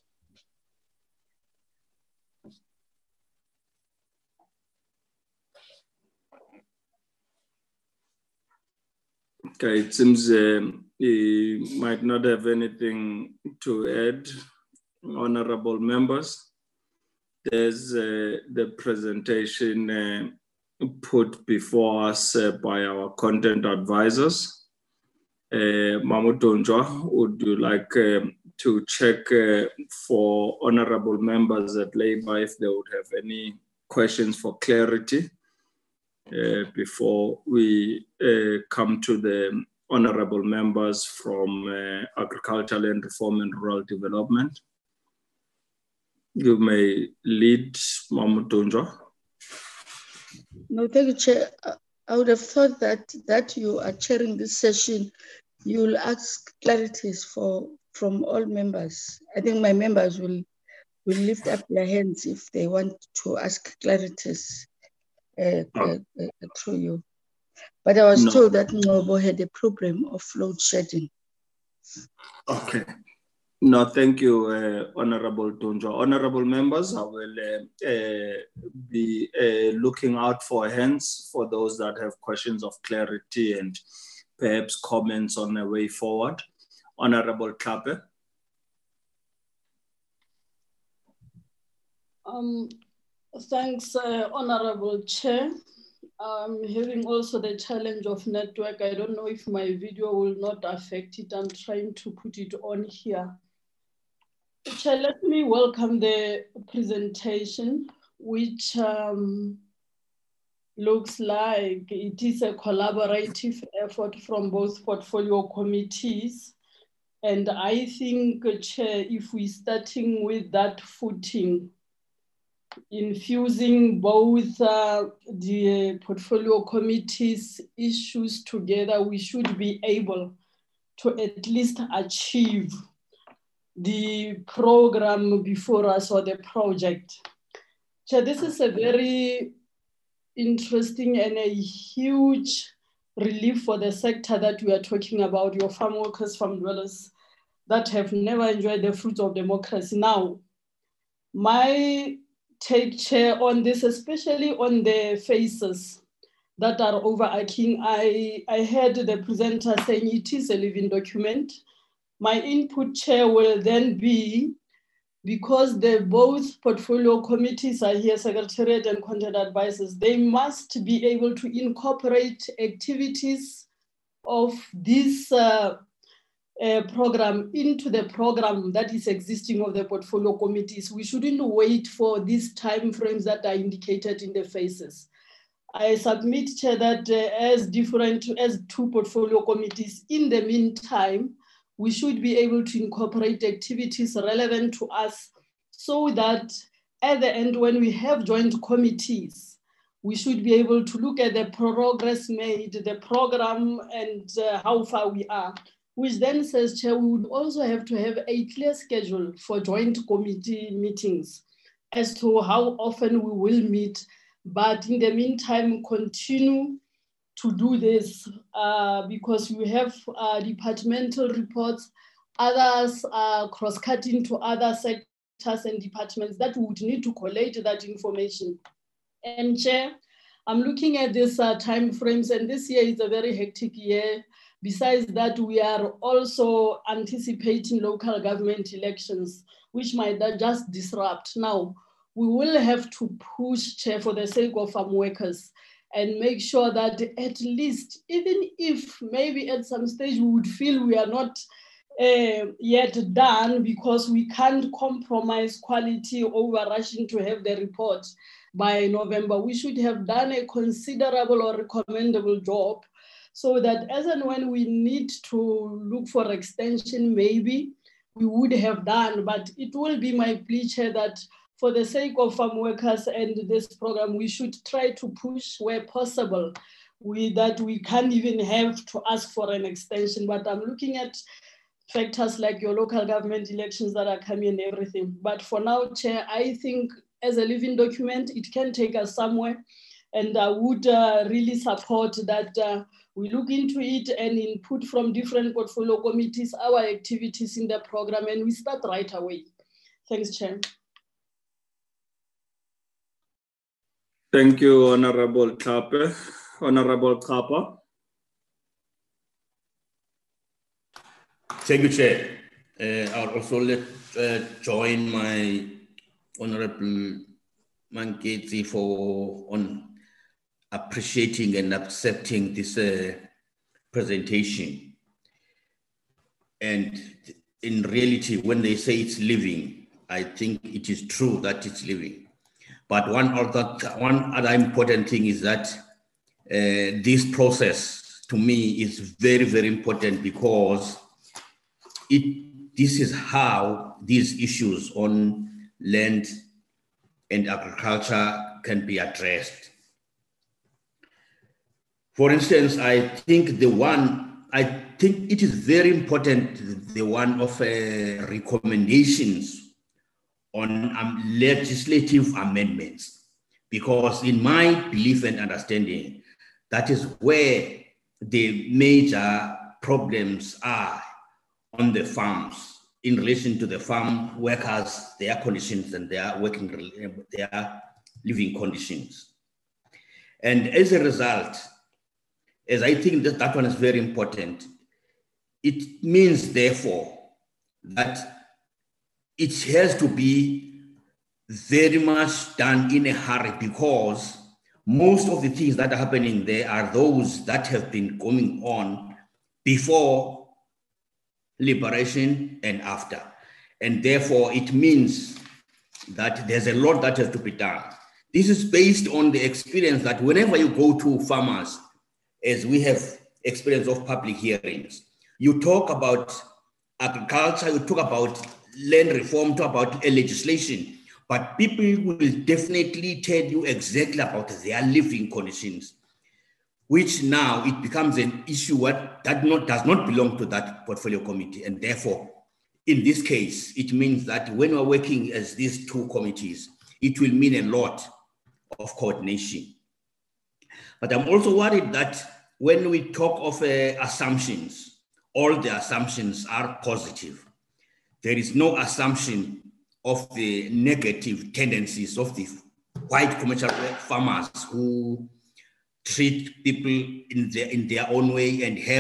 Okay, it seems he might not have anything to add. Honorable members, there's the presentation put before us by our content advisors. Mamutonjwa, would you like to check for honorable members at Labour if they would have any questions for clarity before we come to the honorable members from Agriculture, Land Reform and Rural Development? You may lead, Mamutonjwa.
No, thank you, Chair. I would have thought that you are chairing this session, you'll ask clarities from all members. I think my members will lift up their hands if they want to ask clarities through you. But I was told that Ngobo had a problem of load shedding.
Okay. No, thank you, Honorable Tonjwa. Honorable members, I will be looking out for hands for those that have questions of clarity and perhaps comments on the way forward. Honorable Klape.
Thanks, Honorable Chair. I'm having also the challenge of network. I don't know if my video will not affect it. I'm trying to put it on here. Chair, let me welcome the presentation, which looks like it is a collaborative effort from both portfolio committees. And I think, Chair, if we're starting with that footing, infusing both the portfolio committees' issues together, we should be able to at least achieve the program before us or the project. So this is a very interesting and a huge relief for the sector that we are talking about, your farm workers, farm dwellers that have never enjoyed the fruits of democracy. Now, my take, Chair, on this, especially on the phases that are overarching, I heard the presenter saying it is a living document. My input, Chair, will then be because both portfolio committees are here, Secretariat and Content Advisors, they must be able to incorporate activities of this program into the program that is existing of the portfolio committees. We shouldn't wait for these timeframes that are indicated in the phases. I submit, Chair, that as two portfolio committees, in the meantime, we should be able to incorporate activities relevant to us so that at the end, when we have joint committees, we should be able to look at the progress made, the program, and how far we are, which then says, Chair, we would also have to have a clear schedule for joint committee meetings as to how often we will meet, but in the meantime, continue to do this because we have departmental reports, others are cross-cutting to other sectors and departments that would need to collate that information. And Chair, I'm looking at these time frames, and this year is a very hectic year. Besides that, we are also anticipating local government elections, which might just disrupt. Now, we will have to push, Chair, for the sake of farm workers, and make sure that at least, even if maybe at some stage we would feel we are not yet done because we can't compromise quality over rushing to have the report by November, we should have done a considerable or recommendable job so that as and when we need to look for extension, maybe we would have done. But it will be my plea, Chair, that for the sake of farm workers and this program, we should try to push where possible that we can't even have to ask for an extension. But I'm looking at factors like your local government elections that are coming and everything. But for now, Chair, I think as a living document, it can take us somewhere. And I would really support that we look into it and input from different portfolio committees, our activities in the program, and we start right away. Thanks, Chair.
Thank you, Honorable Tlhape. Honorable Kapa.
Thank you, Chair. I'll also join my Honorable Manketsi on appreciating and accepting this presentation. And in reality, when they say it's living, I think it is true that it's living. But one other important thing is that this process, to me, is very, very important because this is how these issues on land and agriculture can be addressed. For instance, I think it is very important, the one of recommendations on legislative amendments, because in my belief and understanding, that is where the major problems are on the farms in relation to the farm workers, their conditions and their living conditions. And as a result, as I think that one is very important, it means therefore that it has to be very much done in a hurry because most of the things that are happening there are those that have been going on before liberation and after. And therefore it means that there's a lot that has to be done. This is based on the experience that whenever you go to farmers, as we have experience of public hearings, you talk about agriculture, you talk about land reform, talk about legislation, but people will definitely tell you exactly about their living conditions, which now it becomes an issue does not belong to that portfolio committee. And therefore, in this case, it means that when we're working as these two committees, it will mean a lot of coordination. But I'm also worried that when we talk of assumptions, all the assumptions are positive. There is no assumption of the negative tendencies of the white commercial farmers who treat people in their own way and have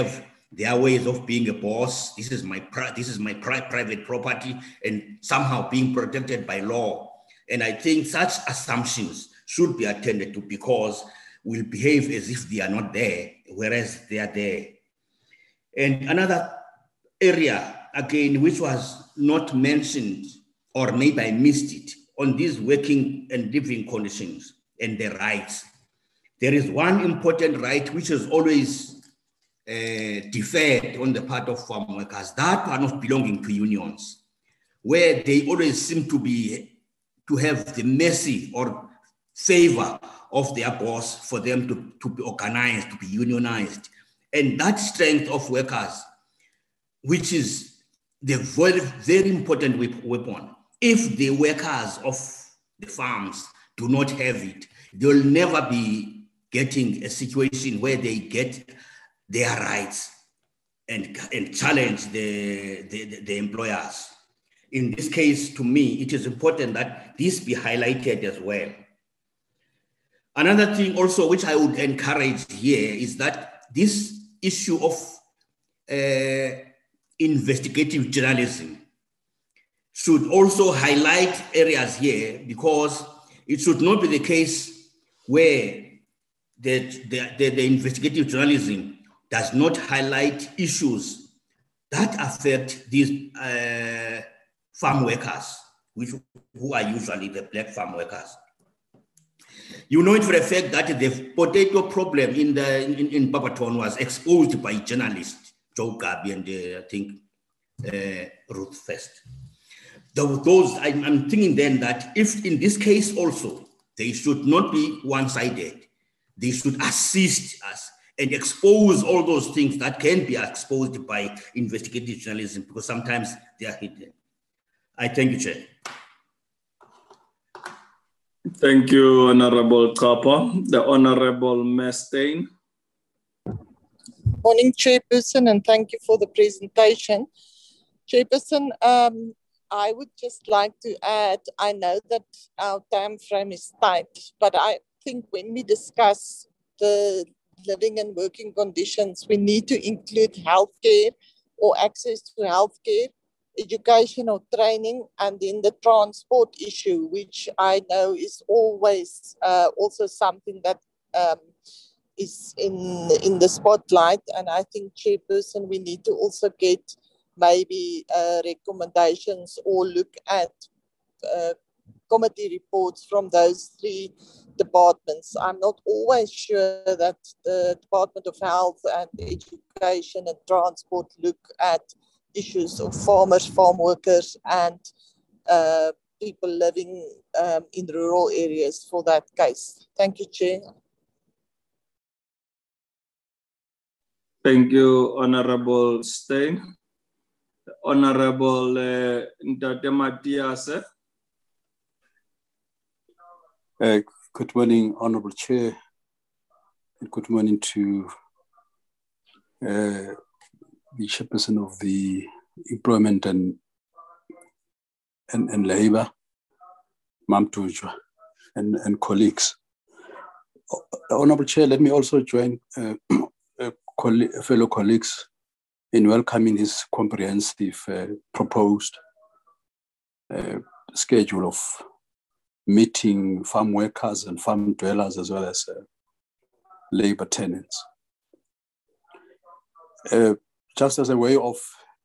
their ways of being a boss. This is my private property, and somehow being protected by law. And I think such assumptions should be attended to, because we'll behave as if they are not there, whereas they are there. And another area, again, which was not mentioned, or maybe I missed it, on these working and living conditions and their rights. There is one important right which is always deferred on the part of farm workers, that one of belonging to unions, where they always seem to have the mercy or favor of their boss for them to be organized, to be unionized. And that strength of workers, which is the very, very important weapon, if the workers of the farms do not have it, they will never be getting a situation where they get their rights and challenge the employers. In this case, to me, it is important that this be highlighted as well. Another thing also which I would encourage here is that this issue of investigative journalism should also highlight areas here, because it should not be the case where the investigative journalism does not highlight issues that affect these farm workers, who are usually the black farm workers. You know it for a fact that the potato problem in Barberton was exposed by journalists, Joe Gabi and I think Ruth First. I'm thinking then that if in this case also, they should not be one-sided. They should assist us and expose all those things that can be exposed by investigative journalism, because sometimes they are hidden. I thank you, Chair.
Thank you, Honorable Kapa. The Honorable Mestain.
Morning, Chairperson, and thank you for the presentation. Chairperson, I would just like to add, I know that our time frame is tight, but I think when we discuss the living and working conditions, we need to include healthcare or access to healthcare, education or training, and then the transport issue, which I know is always also something that is in the spotlight. And I think, Chairperson, we need to also get maybe recommendations or look at committee reports from those three departments. I'm not always sure that the Department of Health and Education and Transport look at issues of farmers, farm workers, and people living in rural areas for that case. Thank you, Chair.
Thank you, Honorable Steyn. Honorable Ndate Matias.
Good morning, Honorable Chair, and good morning to the Chairperson of the Employment and Labour, Mamtujwa, and colleagues. Honorable Chair, let me also join fellow colleagues in welcoming this comprehensive proposed schedule of meeting farm workers and farm dwellers as well as labor tenants. Just as a way of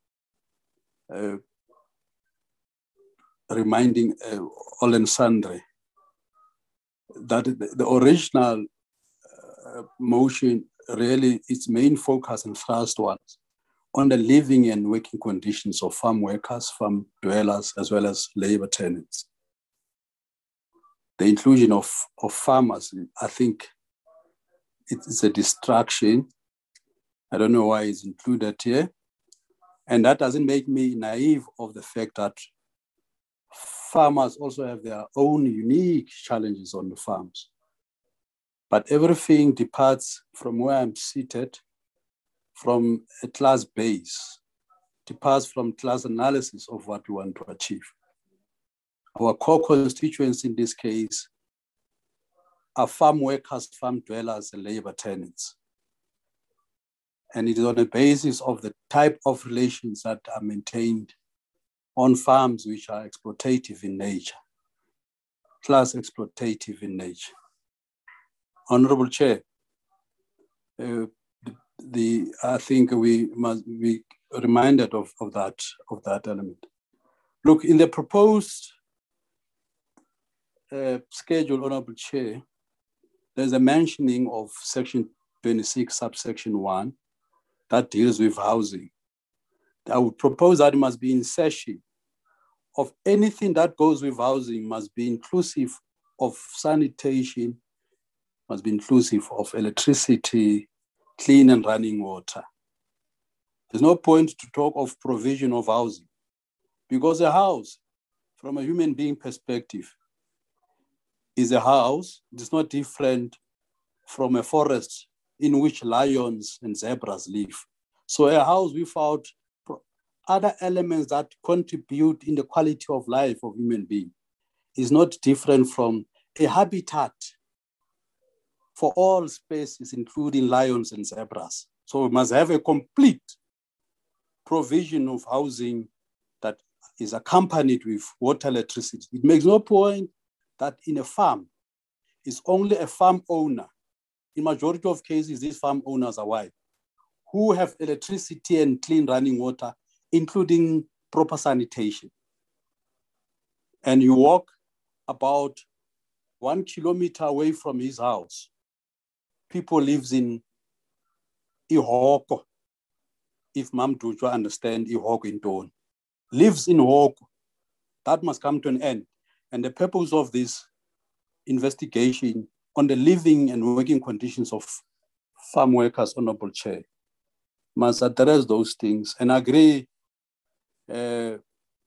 reminding all and sundry that the original motion really, its main focus and thrust was on the living and working conditions of farm workers, farm dwellers, as well as labor tenants. The inclusion of farmers, I think it's a distraction. I don't know why it's included here. And that doesn't make me naive of the fact that farmers also have their own unique challenges on the farms. But everything departs from where I'm seated, from a class base, departs from class analysis of what we want to achieve. Our core constituents in this case are farm workers, farm dwellers, and labor tenants. And it is on the basis of the type of relations that are maintained on farms which are exploitative in nature, plus exploitative in nature. Honorable Chair, I think we must be reminded of that element. Look, in the proposed schedule, Honorable Chair, there's a mentioning of Section 26, subsection 1, that deals with housing. I would propose that it must be insertion of anything that goes with housing must be inclusive of sanitation, must be inclusive of electricity, clean and running water. There's no point to talk of provision of housing, because a house, from a human being perspective, is a house. It's not different from a forest in which lions and zebras live. So a house without other elements that contribute in the quality of life of human being is not different from a habitat for all species, including lions and zebras. So we must have a complete provision of housing that is accompanied with water, electricity. It makes no point that in a farm, it's only a farm owner. In majority of cases, these farm owners are white, who have electricity and clean running water, including proper sanitation. And you walk about 1 kilometer away from his house. People lives in Ihoko, if Mam Dujwa understand Ihoko in Don, lives in Ihoko. That must come to an end. And the purpose of this investigation on the living and working conditions of farm workers, Honorable Chair, must address those things and agree that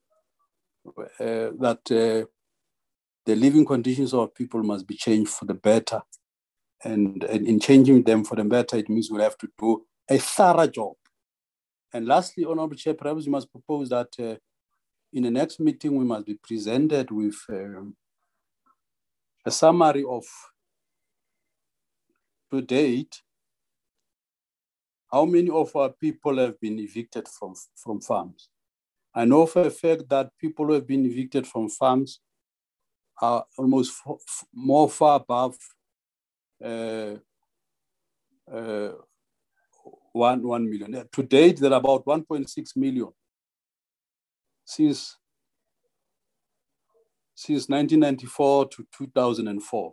the living conditions of people must be changed for the better. And in changing them for the better, it means we'll have to do a thorough job. And lastly, Honorable Chair, perhaps you must propose that in the next meeting, we must be presented with a summary of, to date, how many of our people have been evicted from farms. I know for a fact that people who have been evicted from farms are almost more far above 1 million. To date, there are about 1.6 million since 1994 to 2004.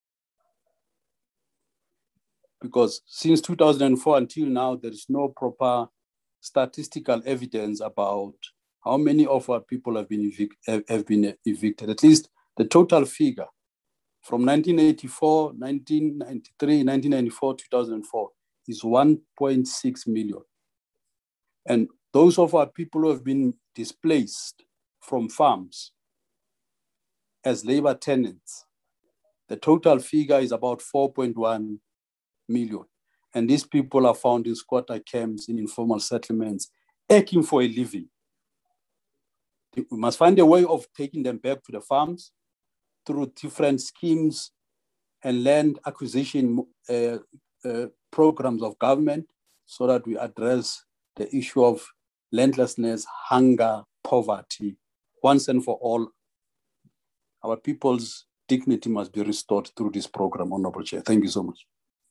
Because since 2004 until now, there is no proper statistical evidence about how many of our people have been evicted. At least the total figure from 1984, 1993, 1994, 2004 is 1.6 million. And those of our people who have been displaced from farms as labor tenants, the total figure is about 4.1 million. And these people are found in squatter camps, in informal settlements, aching for a living. We must find a way of taking them back to the farms through different schemes and land acquisition programs of government, so that we address the issue of landlessness, hunger, poverty. Once and for all, our people's dignity must be restored through this program, Honorable Chair. Thank you so much.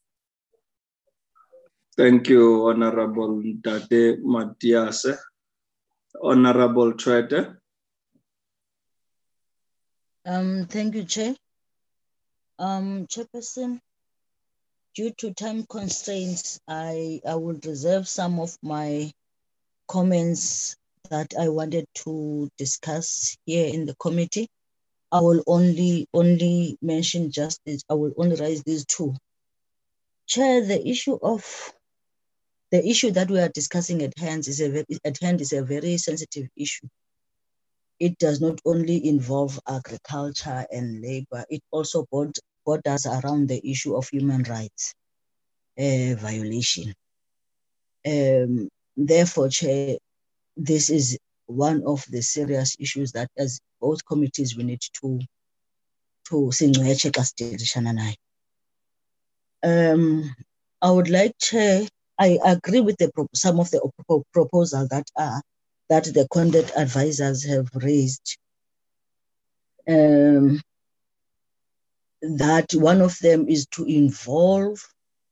Thank you, Honorable Dade Matiase. Honorable Treader.
Thank you, Chair. Chairperson, due to time constraints, I would reserve some of my comments that I wanted to discuss here in the committee. I will only mention just this. I will only raise these two. Chair, the issue that we are discussing at hand is a very sensitive issue. It does not only involve agriculture and labor, it also borders around the issue of human rights violation. Therefore, Chair, this is one of the serious issues that as both committees we need to I would like, Chair, I agree with some of the proposals that the content advisors have raised. That one of them is to involve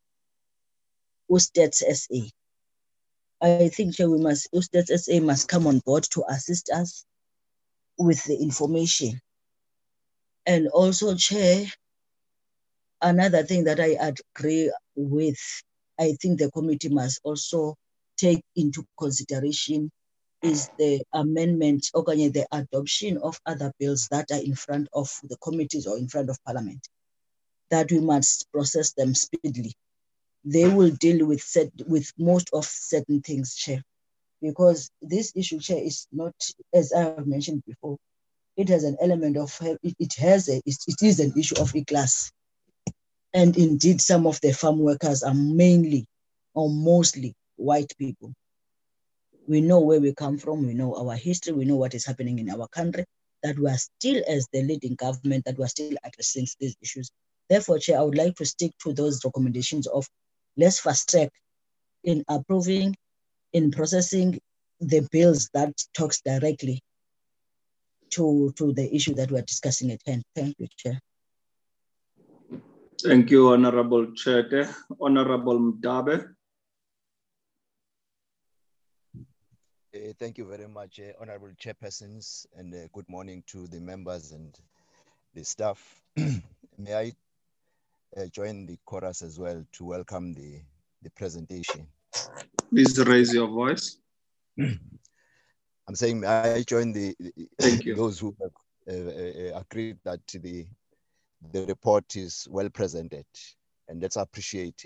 Ustats SA. I think Ustats SA must come on board to assist us with the information. And also, Chair, another thing that I agree with, I think the committee must also take into consideration is the amendment or the adoption of other bills that are in front of the committees or in front of Parliament, that we must process them speedily. They will deal with most of certain things, Chair, because this issue, Chair, is not, as I have mentioned before, it has an element of, it is an issue of e-class. And indeed, some of the farm workers are mainly or mostly white people. We know where we come from, we know our history, we know what is happening in our country, that we are still, as the leading government, that we are still addressing these issues. Therefore, Chair, I would like to stick to those recommendations of let's fast track in approving, in processing the bills that talks directly to the issue that we're discussing at hand. Thank you, Chair.
Thank you, Honorable Chete. Honorable Mdabe.
Thank you very much, Honorable Chairpersons, and good morning to the members and the staff. May I join the chorus as well to welcome the presentation.
Please raise your voice.
I'm saying, may I join
Thank you.
those who have agreed that the report is well presented, and let's appreciate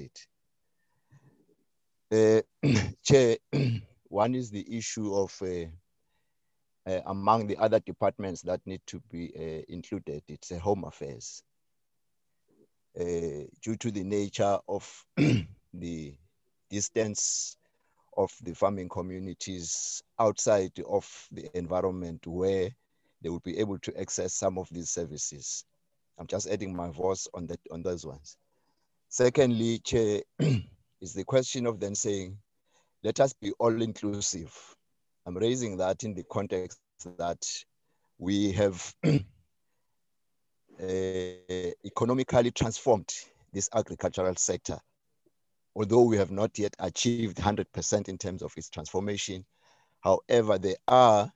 it. Chair, one is the issue of among the other departments that need to be included, it's Home Affairs. Due to the nature of the distance of the farming communities outside of the environment where they would be able to access some of these services. I'm just adding my voice on those ones. Secondly, Chair, is the question of then saying, let us be all-inclusive. I'm raising that in the context that we have economically transformed this agricultural sector, although we have not yet achieved 100% in terms of its transformation. However, there are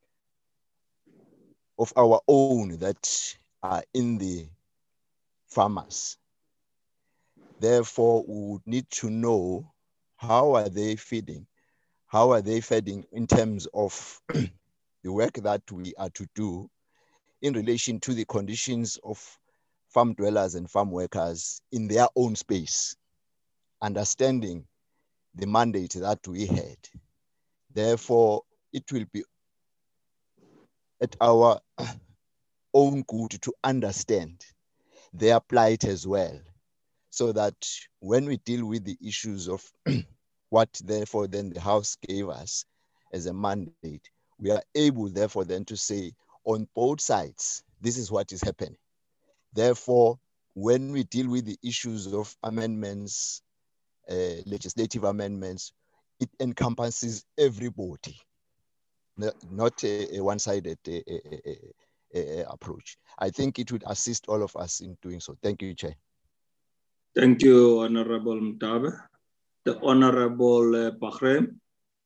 of our own that are in the farmers. Therefore, we would need to know how are they feeding? How are they feeding in terms of the work that we are to do in relation to the conditions of farm dwellers and farm workers in their own space, understanding the mandate that we had. Therefore, it will be at our own good to understand their plight as well, so that when we deal with the issues of what therefore then the House gave us as a mandate, we are able therefore then to say on both sides, this is what is happening. Therefore, when we deal with the issues of amendments, legislative amendments, it encompasses everybody, not a one-sided approach. I think it would assist all of us in doing so. Thank you, Chair.
Thank you, Honorable Mdabe. The Honorable Bahrain.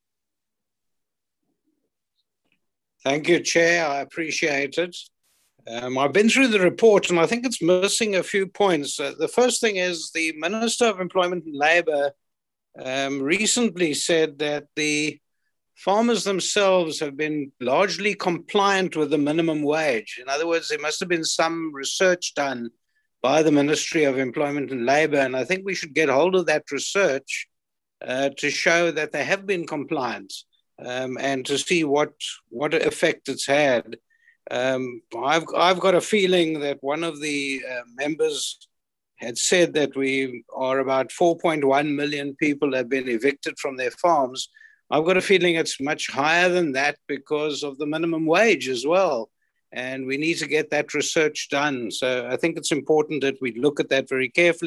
Thank you, Chair. I appreciate it. I've been through the report and I think it's missing a few points. The first thing is the Minister of Employment and Labour recently said that the farmers themselves have been largely compliant with the minimum wage. In other words, there must have been some research done by the Ministry of Employment and Labour, and I think we should get hold of that research to show that they have been compliant and to see what effect it's had. I've got a feeling that one of the members had said that we are about 4.1 million people have been evicted from their farms. I've got a feeling it's much higher than that because of the minimum wage as well. And we need to get that research done. So I think it's important that we look at that very carefully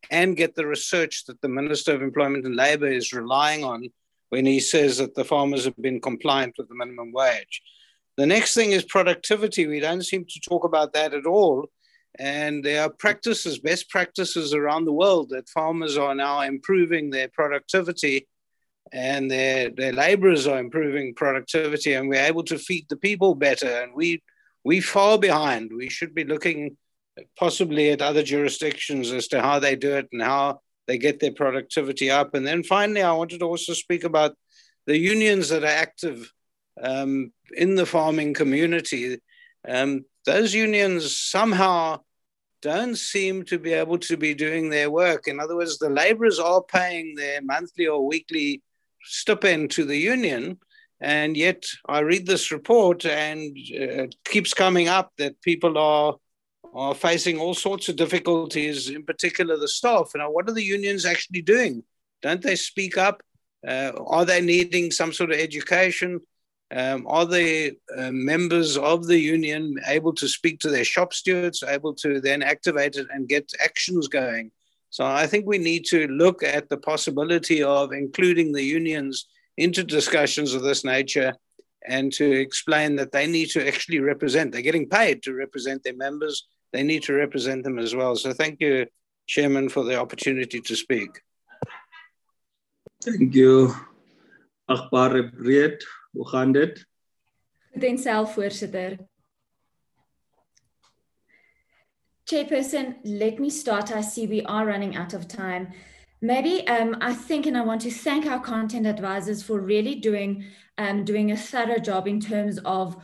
and get the research that the Minister of Employment and Labour is relying on when he says that the farmers have been compliant with the minimum wage. The next thing is productivity. We don't seem to talk about that at all. And there are practices, best practices around the world that farmers are now improving their productivity, and their laborers are improving productivity, and we're able to feed the people better. And we're far behind. We should be looking possibly at other jurisdictions as to how they do it and how they get their productivity up. And then finally, I wanted to also speak about the unions that are active in the farming community. Those unions somehow don't seem to be able to be doing their work. In other words, the laborers are paying their monthly or weekly stipend to the union, and yet I read this report and it keeps coming up that people are facing all sorts of difficulties, in particular the staff. Now, what are the unions actually doing? Don't they speak up? Are they needing some sort of education? Are the members of the union able to speak to their shop stewards, able to then activate it and get actions going? So I think we need to look at the possibility of including the unions into discussions of this nature, and to explain that they need to actually represent. They're getting paid to represent their members. They need to represent them as well. So thank you, Chairman, for the opportunity to speak.
Thank you. Agbare Breed, hoe gaan dit?
Goed en self, voorzitter. Chairperson, let me start. I see we are running out of time. Maybe I think, and I want to thank our content advisors for really doing a thorough job in terms of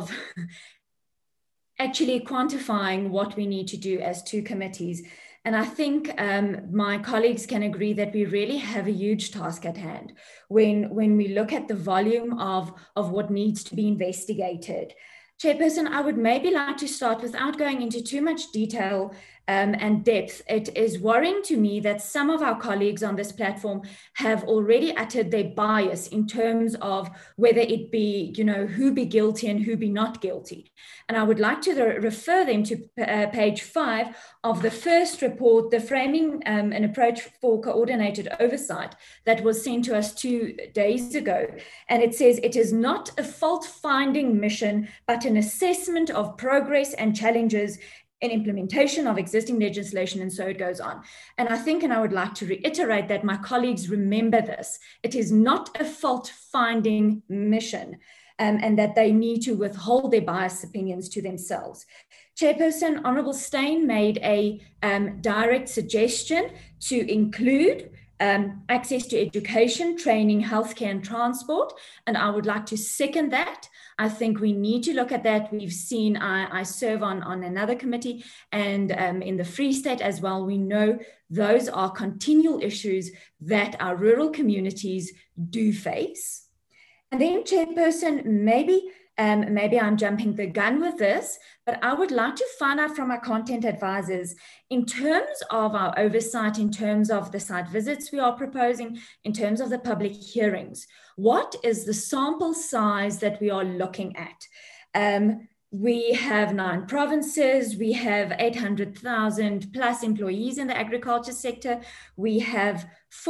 actually quantifying what we need to do as two committees. And I think my colleagues can agree that we really have a huge task at hand when we look at the volume of what needs to be investigated. Chairperson, I would maybe like to start without going into too much detail and depth. It is worrying to me that some of our colleagues on this platform have already uttered their bias in terms of whether it be, who be guilty and who be not guilty. And I would like to refer them to page 5 of the first report, the Framing an Approach for Coordinated Oversight, that was sent to us 2 days ago. And it says, it is not a fault-finding mission, but an assessment of progress and challenges in implementation of existing legislation, and so it goes on. And I think, and I would like to reiterate that my colleagues remember this, it is not a fault-finding mission, and that they need to withhold their biased opinions to themselves. Chairperson, Honourable Steyn made a direct suggestion to include access to education, training, healthcare, and transport, and I would like to second that. I think we need to look at that. We've seen, I serve on another committee, and in the Free State as well, we know those are continual issues that our rural communities do face. And then, Chairperson, maybe I'm jumping the gun with this, but I would like to find out from our content advisors, in terms of our oversight, in terms of the site visits we are proposing, in terms of the public hearings, what is the sample size that we are looking at? We have 9 provinces, we have 800,000 plus employees in the agriculture sector, we have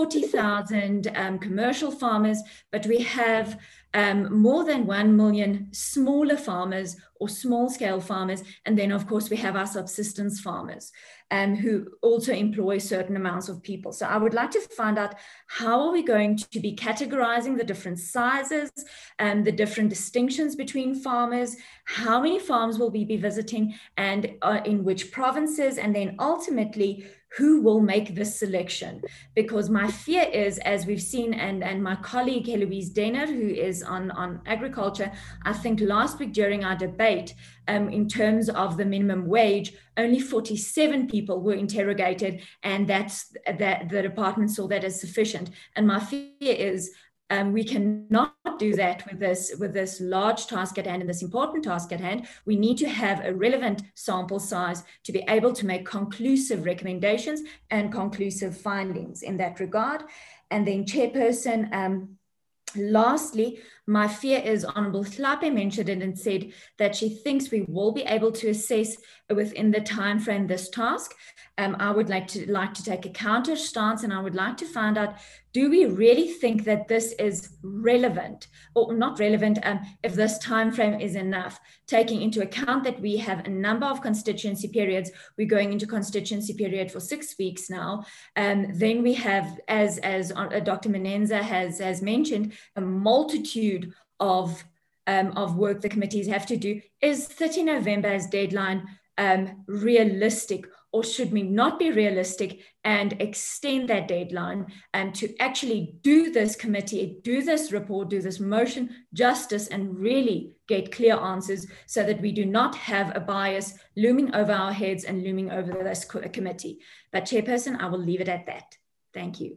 40,000 commercial farmers, but we have more than 1 million smaller farmers or small-scale farmers, and then of course we have our subsistence farmers who also employ certain amounts of people. So I would like to find out, how are we going to be categorizing the different sizes and the different distinctions between farmers, how many farms will we be visiting, and in which provinces, and then ultimately who will make this selection? Because my fear is, as we've seen, and my colleague Heloise Denner, who is on agriculture, I think last week during our debate, in terms of the minimum wage, only 47 people were interrogated, and that the department saw that as sufficient. And my fear is we cannot do that with this large task at hand and this important task at hand. We need to have a relevant sample size to be able to make conclusive recommendations and conclusive findings in that regard. And then, Chairperson, lastly, My fear is Honorable Hlape mentioned it and said that she thinks we will be able to assess within the time frame this task. I would like to take a counter stance, and I would like to find out, do we really think that this is relevant or not relevant, if this time frame is enough, taking into account that we have a number of constituency periods. We're going into constituency period for 6 weeks now. Then we have, as Dr. Manenza has mentioned, a multitude of work the committees have to do. Is 30 November as deadline realistic, or should we not be realistic and extend that deadline to actually do this committee, do this report, do this motion justice, and really get clear answers so that we do not have a bias looming over our heads and looming over this committee. But Chairperson, I will leave it at that. Thank you.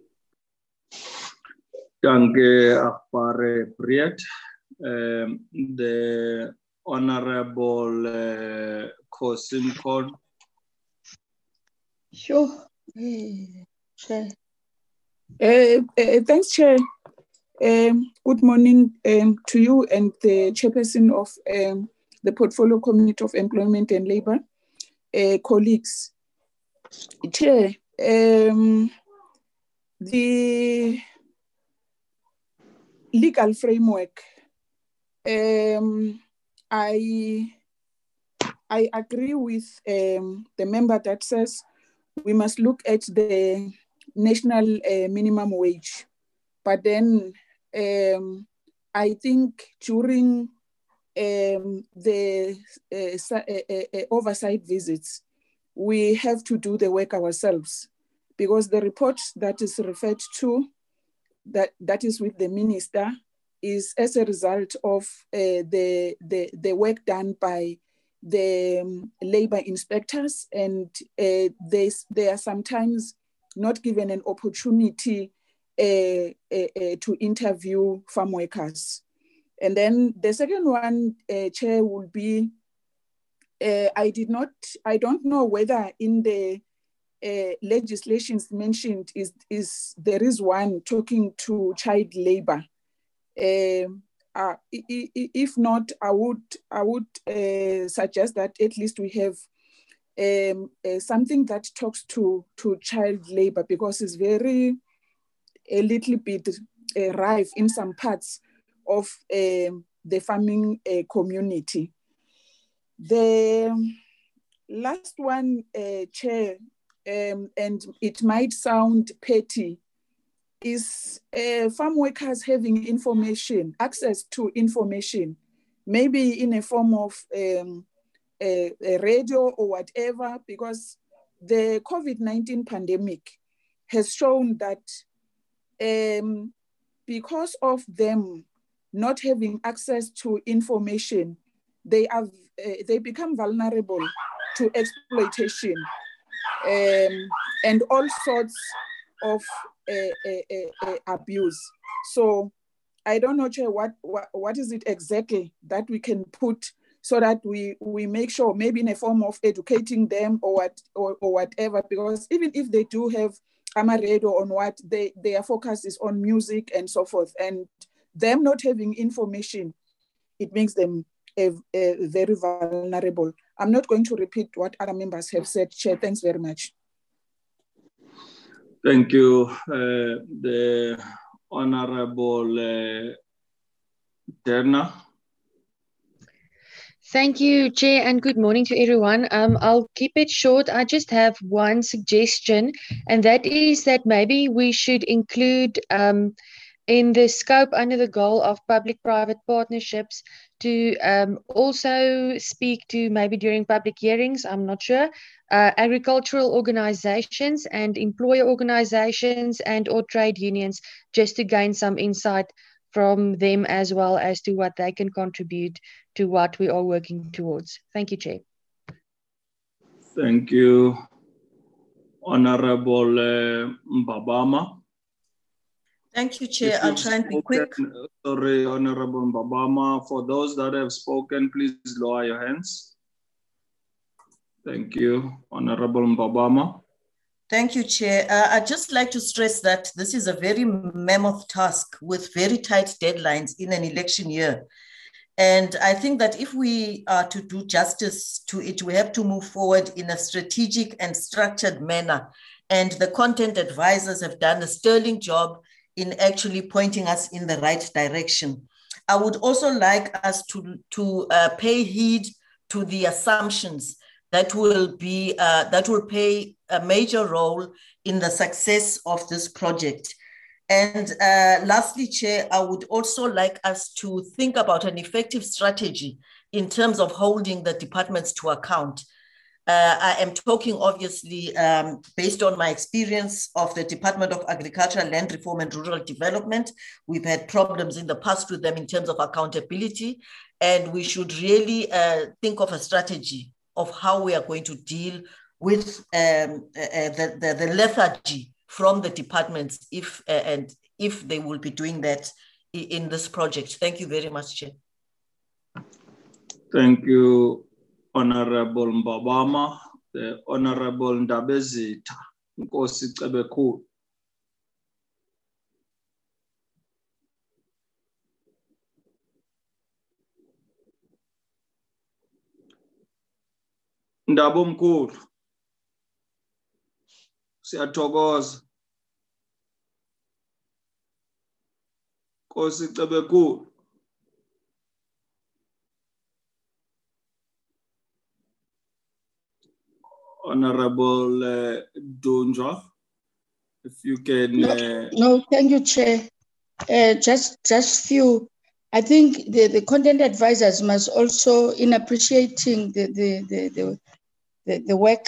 Danke, Akbare Priet. The Honorable Kosim.
Sure. Chair.
Thanks, Chair. Good morning to you and the Chairperson of the Portfolio Committee of Employment and Labour, colleagues. Chair, the legal framework, I agree with the member that says we must look at the national minimum wage. But then I think during the oversight visits, we have to do the work ourselves, because the report that is referred to, that is with the minister, is as a result of the work done by the labor inspectors, and they are sometimes not given an opportunity to interview farm workers. And then the second one, Chair, will be, I don't know whether in the legislations mentioned there is one talking to child labor. If not, I would suggest that at least we have something that talks to child labor, because it's a little bit rife in some parts of the farming community. The last one, Chair, and it might sound petty, is farm workers having information, access to information, maybe in a form of a radio or whatever, because the COVID-19 pandemic has shown that because of them not having access to information, they become vulnerable to exploitation and all sorts of abuse. So I don't know, Chair, what is it exactly that we can put so that we make sure, maybe in a form of educating them or whatever, because even if they do have radio on what their focus is on music and so forth, and them not having information, it makes them very vulnerable. I'm not going to repeat what other members have said, Chair. Thanks very much.
Thank you. The Honorable Derna.
Thank you, Chair, and good morning to everyone. I'll keep it short. I just have one suggestion, and that is that maybe we should include in the scope under the goal of public-private partnerships to also speak to, maybe during public hearings, I'm not sure, agricultural organizations and employer organizations and or trade unions, just to gain some insight from them as well as to what they can contribute to what we are working towards. Thank you, Chair.
Thank you. Honorable Mbabama.
Thank you, Chair. I'll try and be quick.
Sorry, Honorable Mbabama. For those that have spoken, please lower your hands. Thank you, Honorable Mbabama.
Thank you, Chair. I'd just like to stress that this is a very mammoth task with very tight deadlines in an election year. And I think that if we are to do justice to it, we have to move forward in a strategic and structured manner. And the content advisors have done a sterling job in actually pointing us in the right direction. I would also like us to pay heed to the assumptions that will play a major role in the success of this project. And lastly, Chair, I would also like us to think about an effective strategy in terms of holding the departments to account. I am talking obviously based on my experience of the Department of Agriculture, Land Reform and Rural Development. We've had problems in the past with them in terms of accountability, and we should really think of a strategy of how we are going to deal with the lethargy from the departments if they will be doing that in this project. Thank you very much, Chair.
Thank you, Honorable Mbabama. The Honorable Ndabezitha. Nkosi Cebekhulu. Ndabomkhulu. Siyathokoza. Nkosi Cebekhulu. Honorable Dunjwa, if you can.
No, thank you, Chair. Just few. I think the content advisors must also, in appreciating the work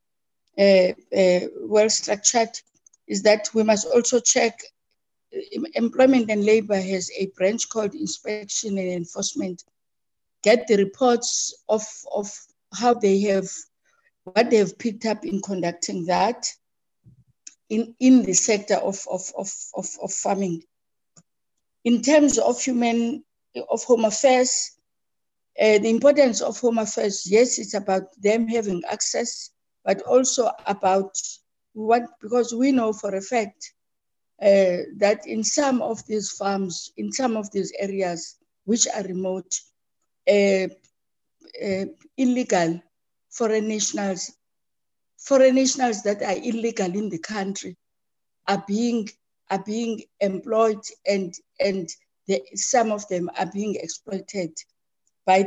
well structured, is that we must also check. Employment and Labor has a branch called Inspection and Enforcement. Get the reports of how what they have picked up in conducting that in the sector of farming. In terms of Home Affairs, the importance of Home Affairs, yes, it's about them having access, but also about because we know for a fact that in some of these farms, in some of these areas which are remote, illegal foreign nationals that are illegal in the country are being employed, and some of them are being exploited by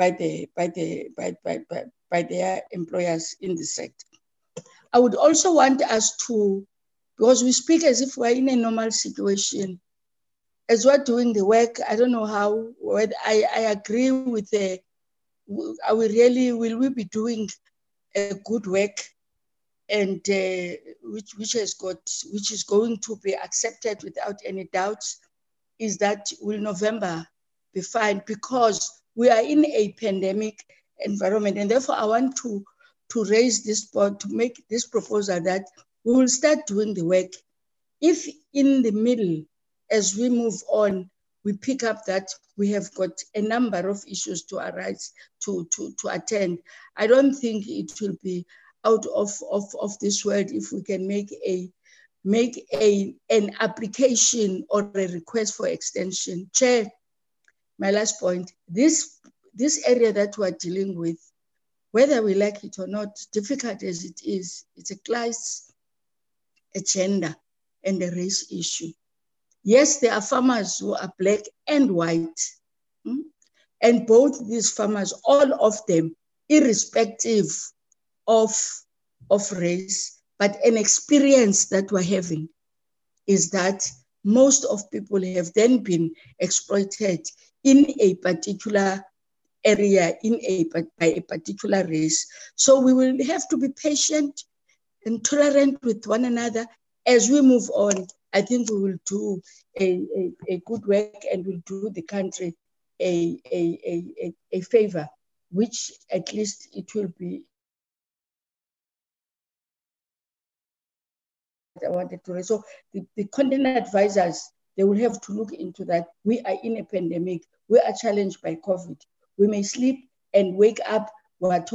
their employers in the sector. I would also want us to, because we speak as if we're in a normal situation, as we're doing the work, I don't know how, I agree with will we be doing a good work, and which is going to be accepted without any doubts, is that will November be fine, because we are in a pandemic environment, and therefore I want to raise this point, to make this proposal that we will start doing the work. If in the middle, as we move on, we pick up that we have got a number of issues to arise, to attend, I don't think it will be out of this world if we can make an application or a request for extension. Chair, my last point, this area that we're dealing with, whether we like it or not, difficult as it is, it's a class, a gender, and a race issue. Yes, there are farmers who are black and white, and both these farmers, all of them, irrespective of race, but an experience that we're having is that most of people have then been exploited in a particular area, by a particular race. So we will have to be patient and tolerant with one another as we move on. I think we will do a good work, and will do the country a favor, which at least it will be. I wanted to raise. So the content advisors, they will have to look into that. We are in a pandemic. We are challenged by COVID. We may sleep and wake up. We are told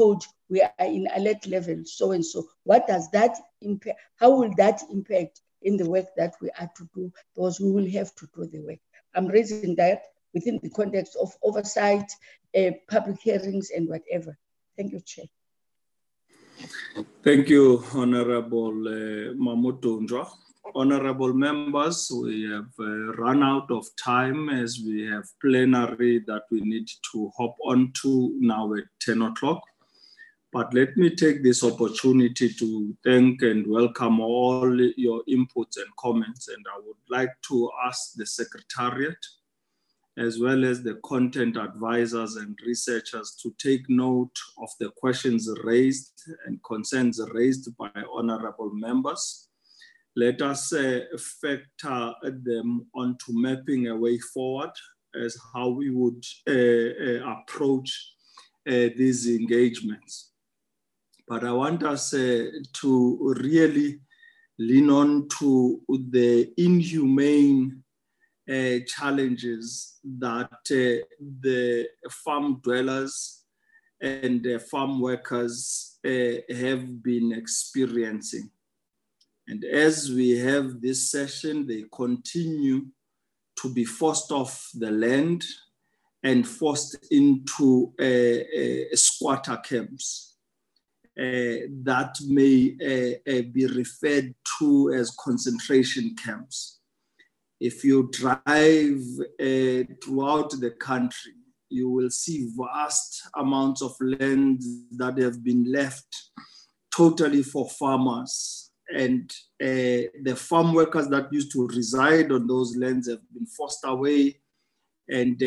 we are in alert level, so and so. What does that impact? How will that impact in the work that we are to do, those who will have to do the work? I'm raising that within the context of oversight, public hearings, and whatever. Thank you, Chair.
Thank you, Honorable Mamutundra. Honorable members, we have run out of time as we have plenary that we need to hop on to now at 10 o'clock. But let me take this opportunity to thank and welcome all your inputs and comments. And I would like to ask the Secretariat, as well as the content advisors and researchers, to take note of the questions raised and concerns raised by honorable members. Let us factor them onto mapping a way forward as how we would approach these engagements. But I want us to really lean on to the inhumane challenges that the farm dwellers and the farm workers have been experiencing. And as we have this session, they continue to be forced off the land and forced into squatter camps that may be referred to as concentration camps. If you drive throughout the country, you will see vast amounts of land that have been left totally for farmers. And the farm workers that used to reside on those lands have been forced away and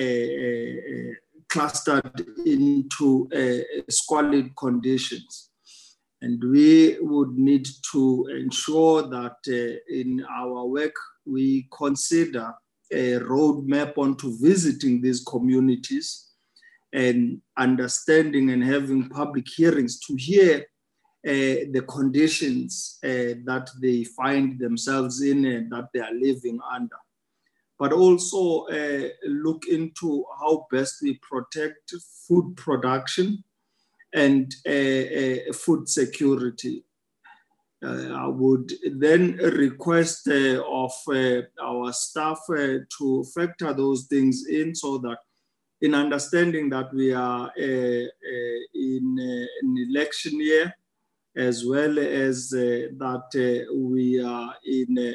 clustered into squalid conditions. And we would need to ensure that in our work, we consider a roadmap onto visiting these communities and understanding and having public hearings to hear the conditions that they find themselves in and that they are living under. But also look into how best we protect food production and food security. I would then request of our staff to factor those things in so that in understanding that we are in an election year, as well as that we are in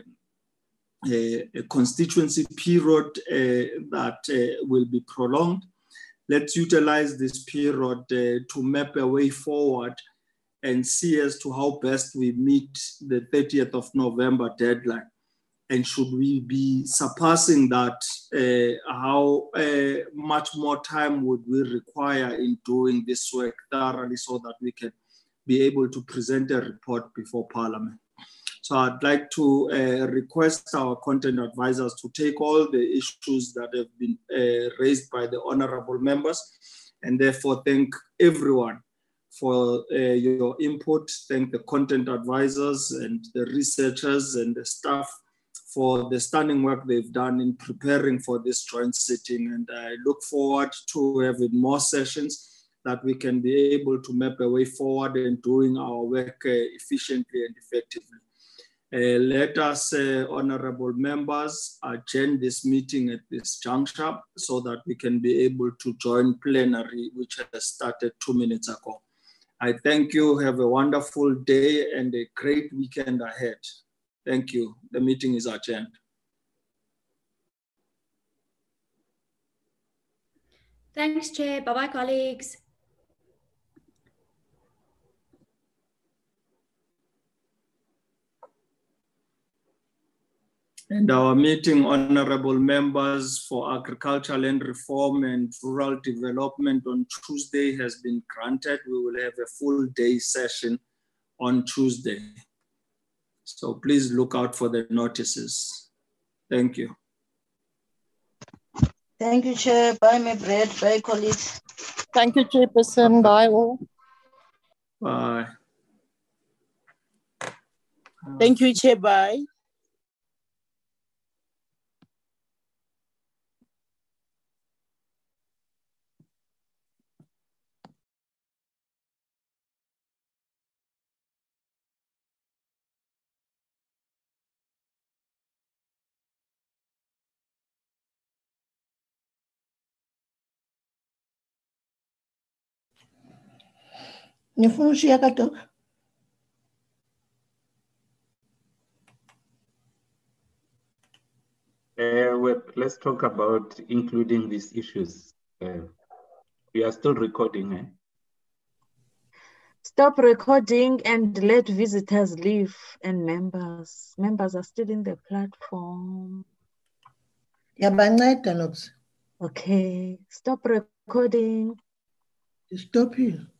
a constituency period that will be prolonged. Let's utilize this period to map a way forward and see as to how best we meet the 30th of November deadline. And should we be surpassing that, how much more time would we require in doing this work thoroughly so that we can be able to present a report before Parliament? So I'd like to request our content advisors to take all the issues that have been raised by the honorable members, and therefore thank everyone for your input. Thank the content advisors and the researchers and the staff for the stunning work they've done in preparing for this joint sitting. And I look forward to having more sessions that we can be able to map a way forward in doing our work efficiently and effectively. Let us, honorable members, adjourn this meeting at this juncture so that we can be able to join plenary, which has started 2 minutes ago. I thank you. Have a wonderful day and a great weekend ahead. Thank you. The meeting is adjourned.
Thanks, Chair. Bye-bye, colleagues.
And our meeting, honorable members, for agricultural land reform and rural development on Tuesday has been granted. We will have a full day session on Tuesday. So please look out for the notices. Thank you.
Thank you, Chair. Bye, my bread. Bye, colleagues.
Thank you, Chairperson. Bye, all.
Bye.
Thank you, Chair. Bye.
Let's talk about including these issues. We are still recording. Eh?
Stop recording and let visitors leave and members. Members are still in the platform.
Yeah,
okay, stop recording.
Stop here.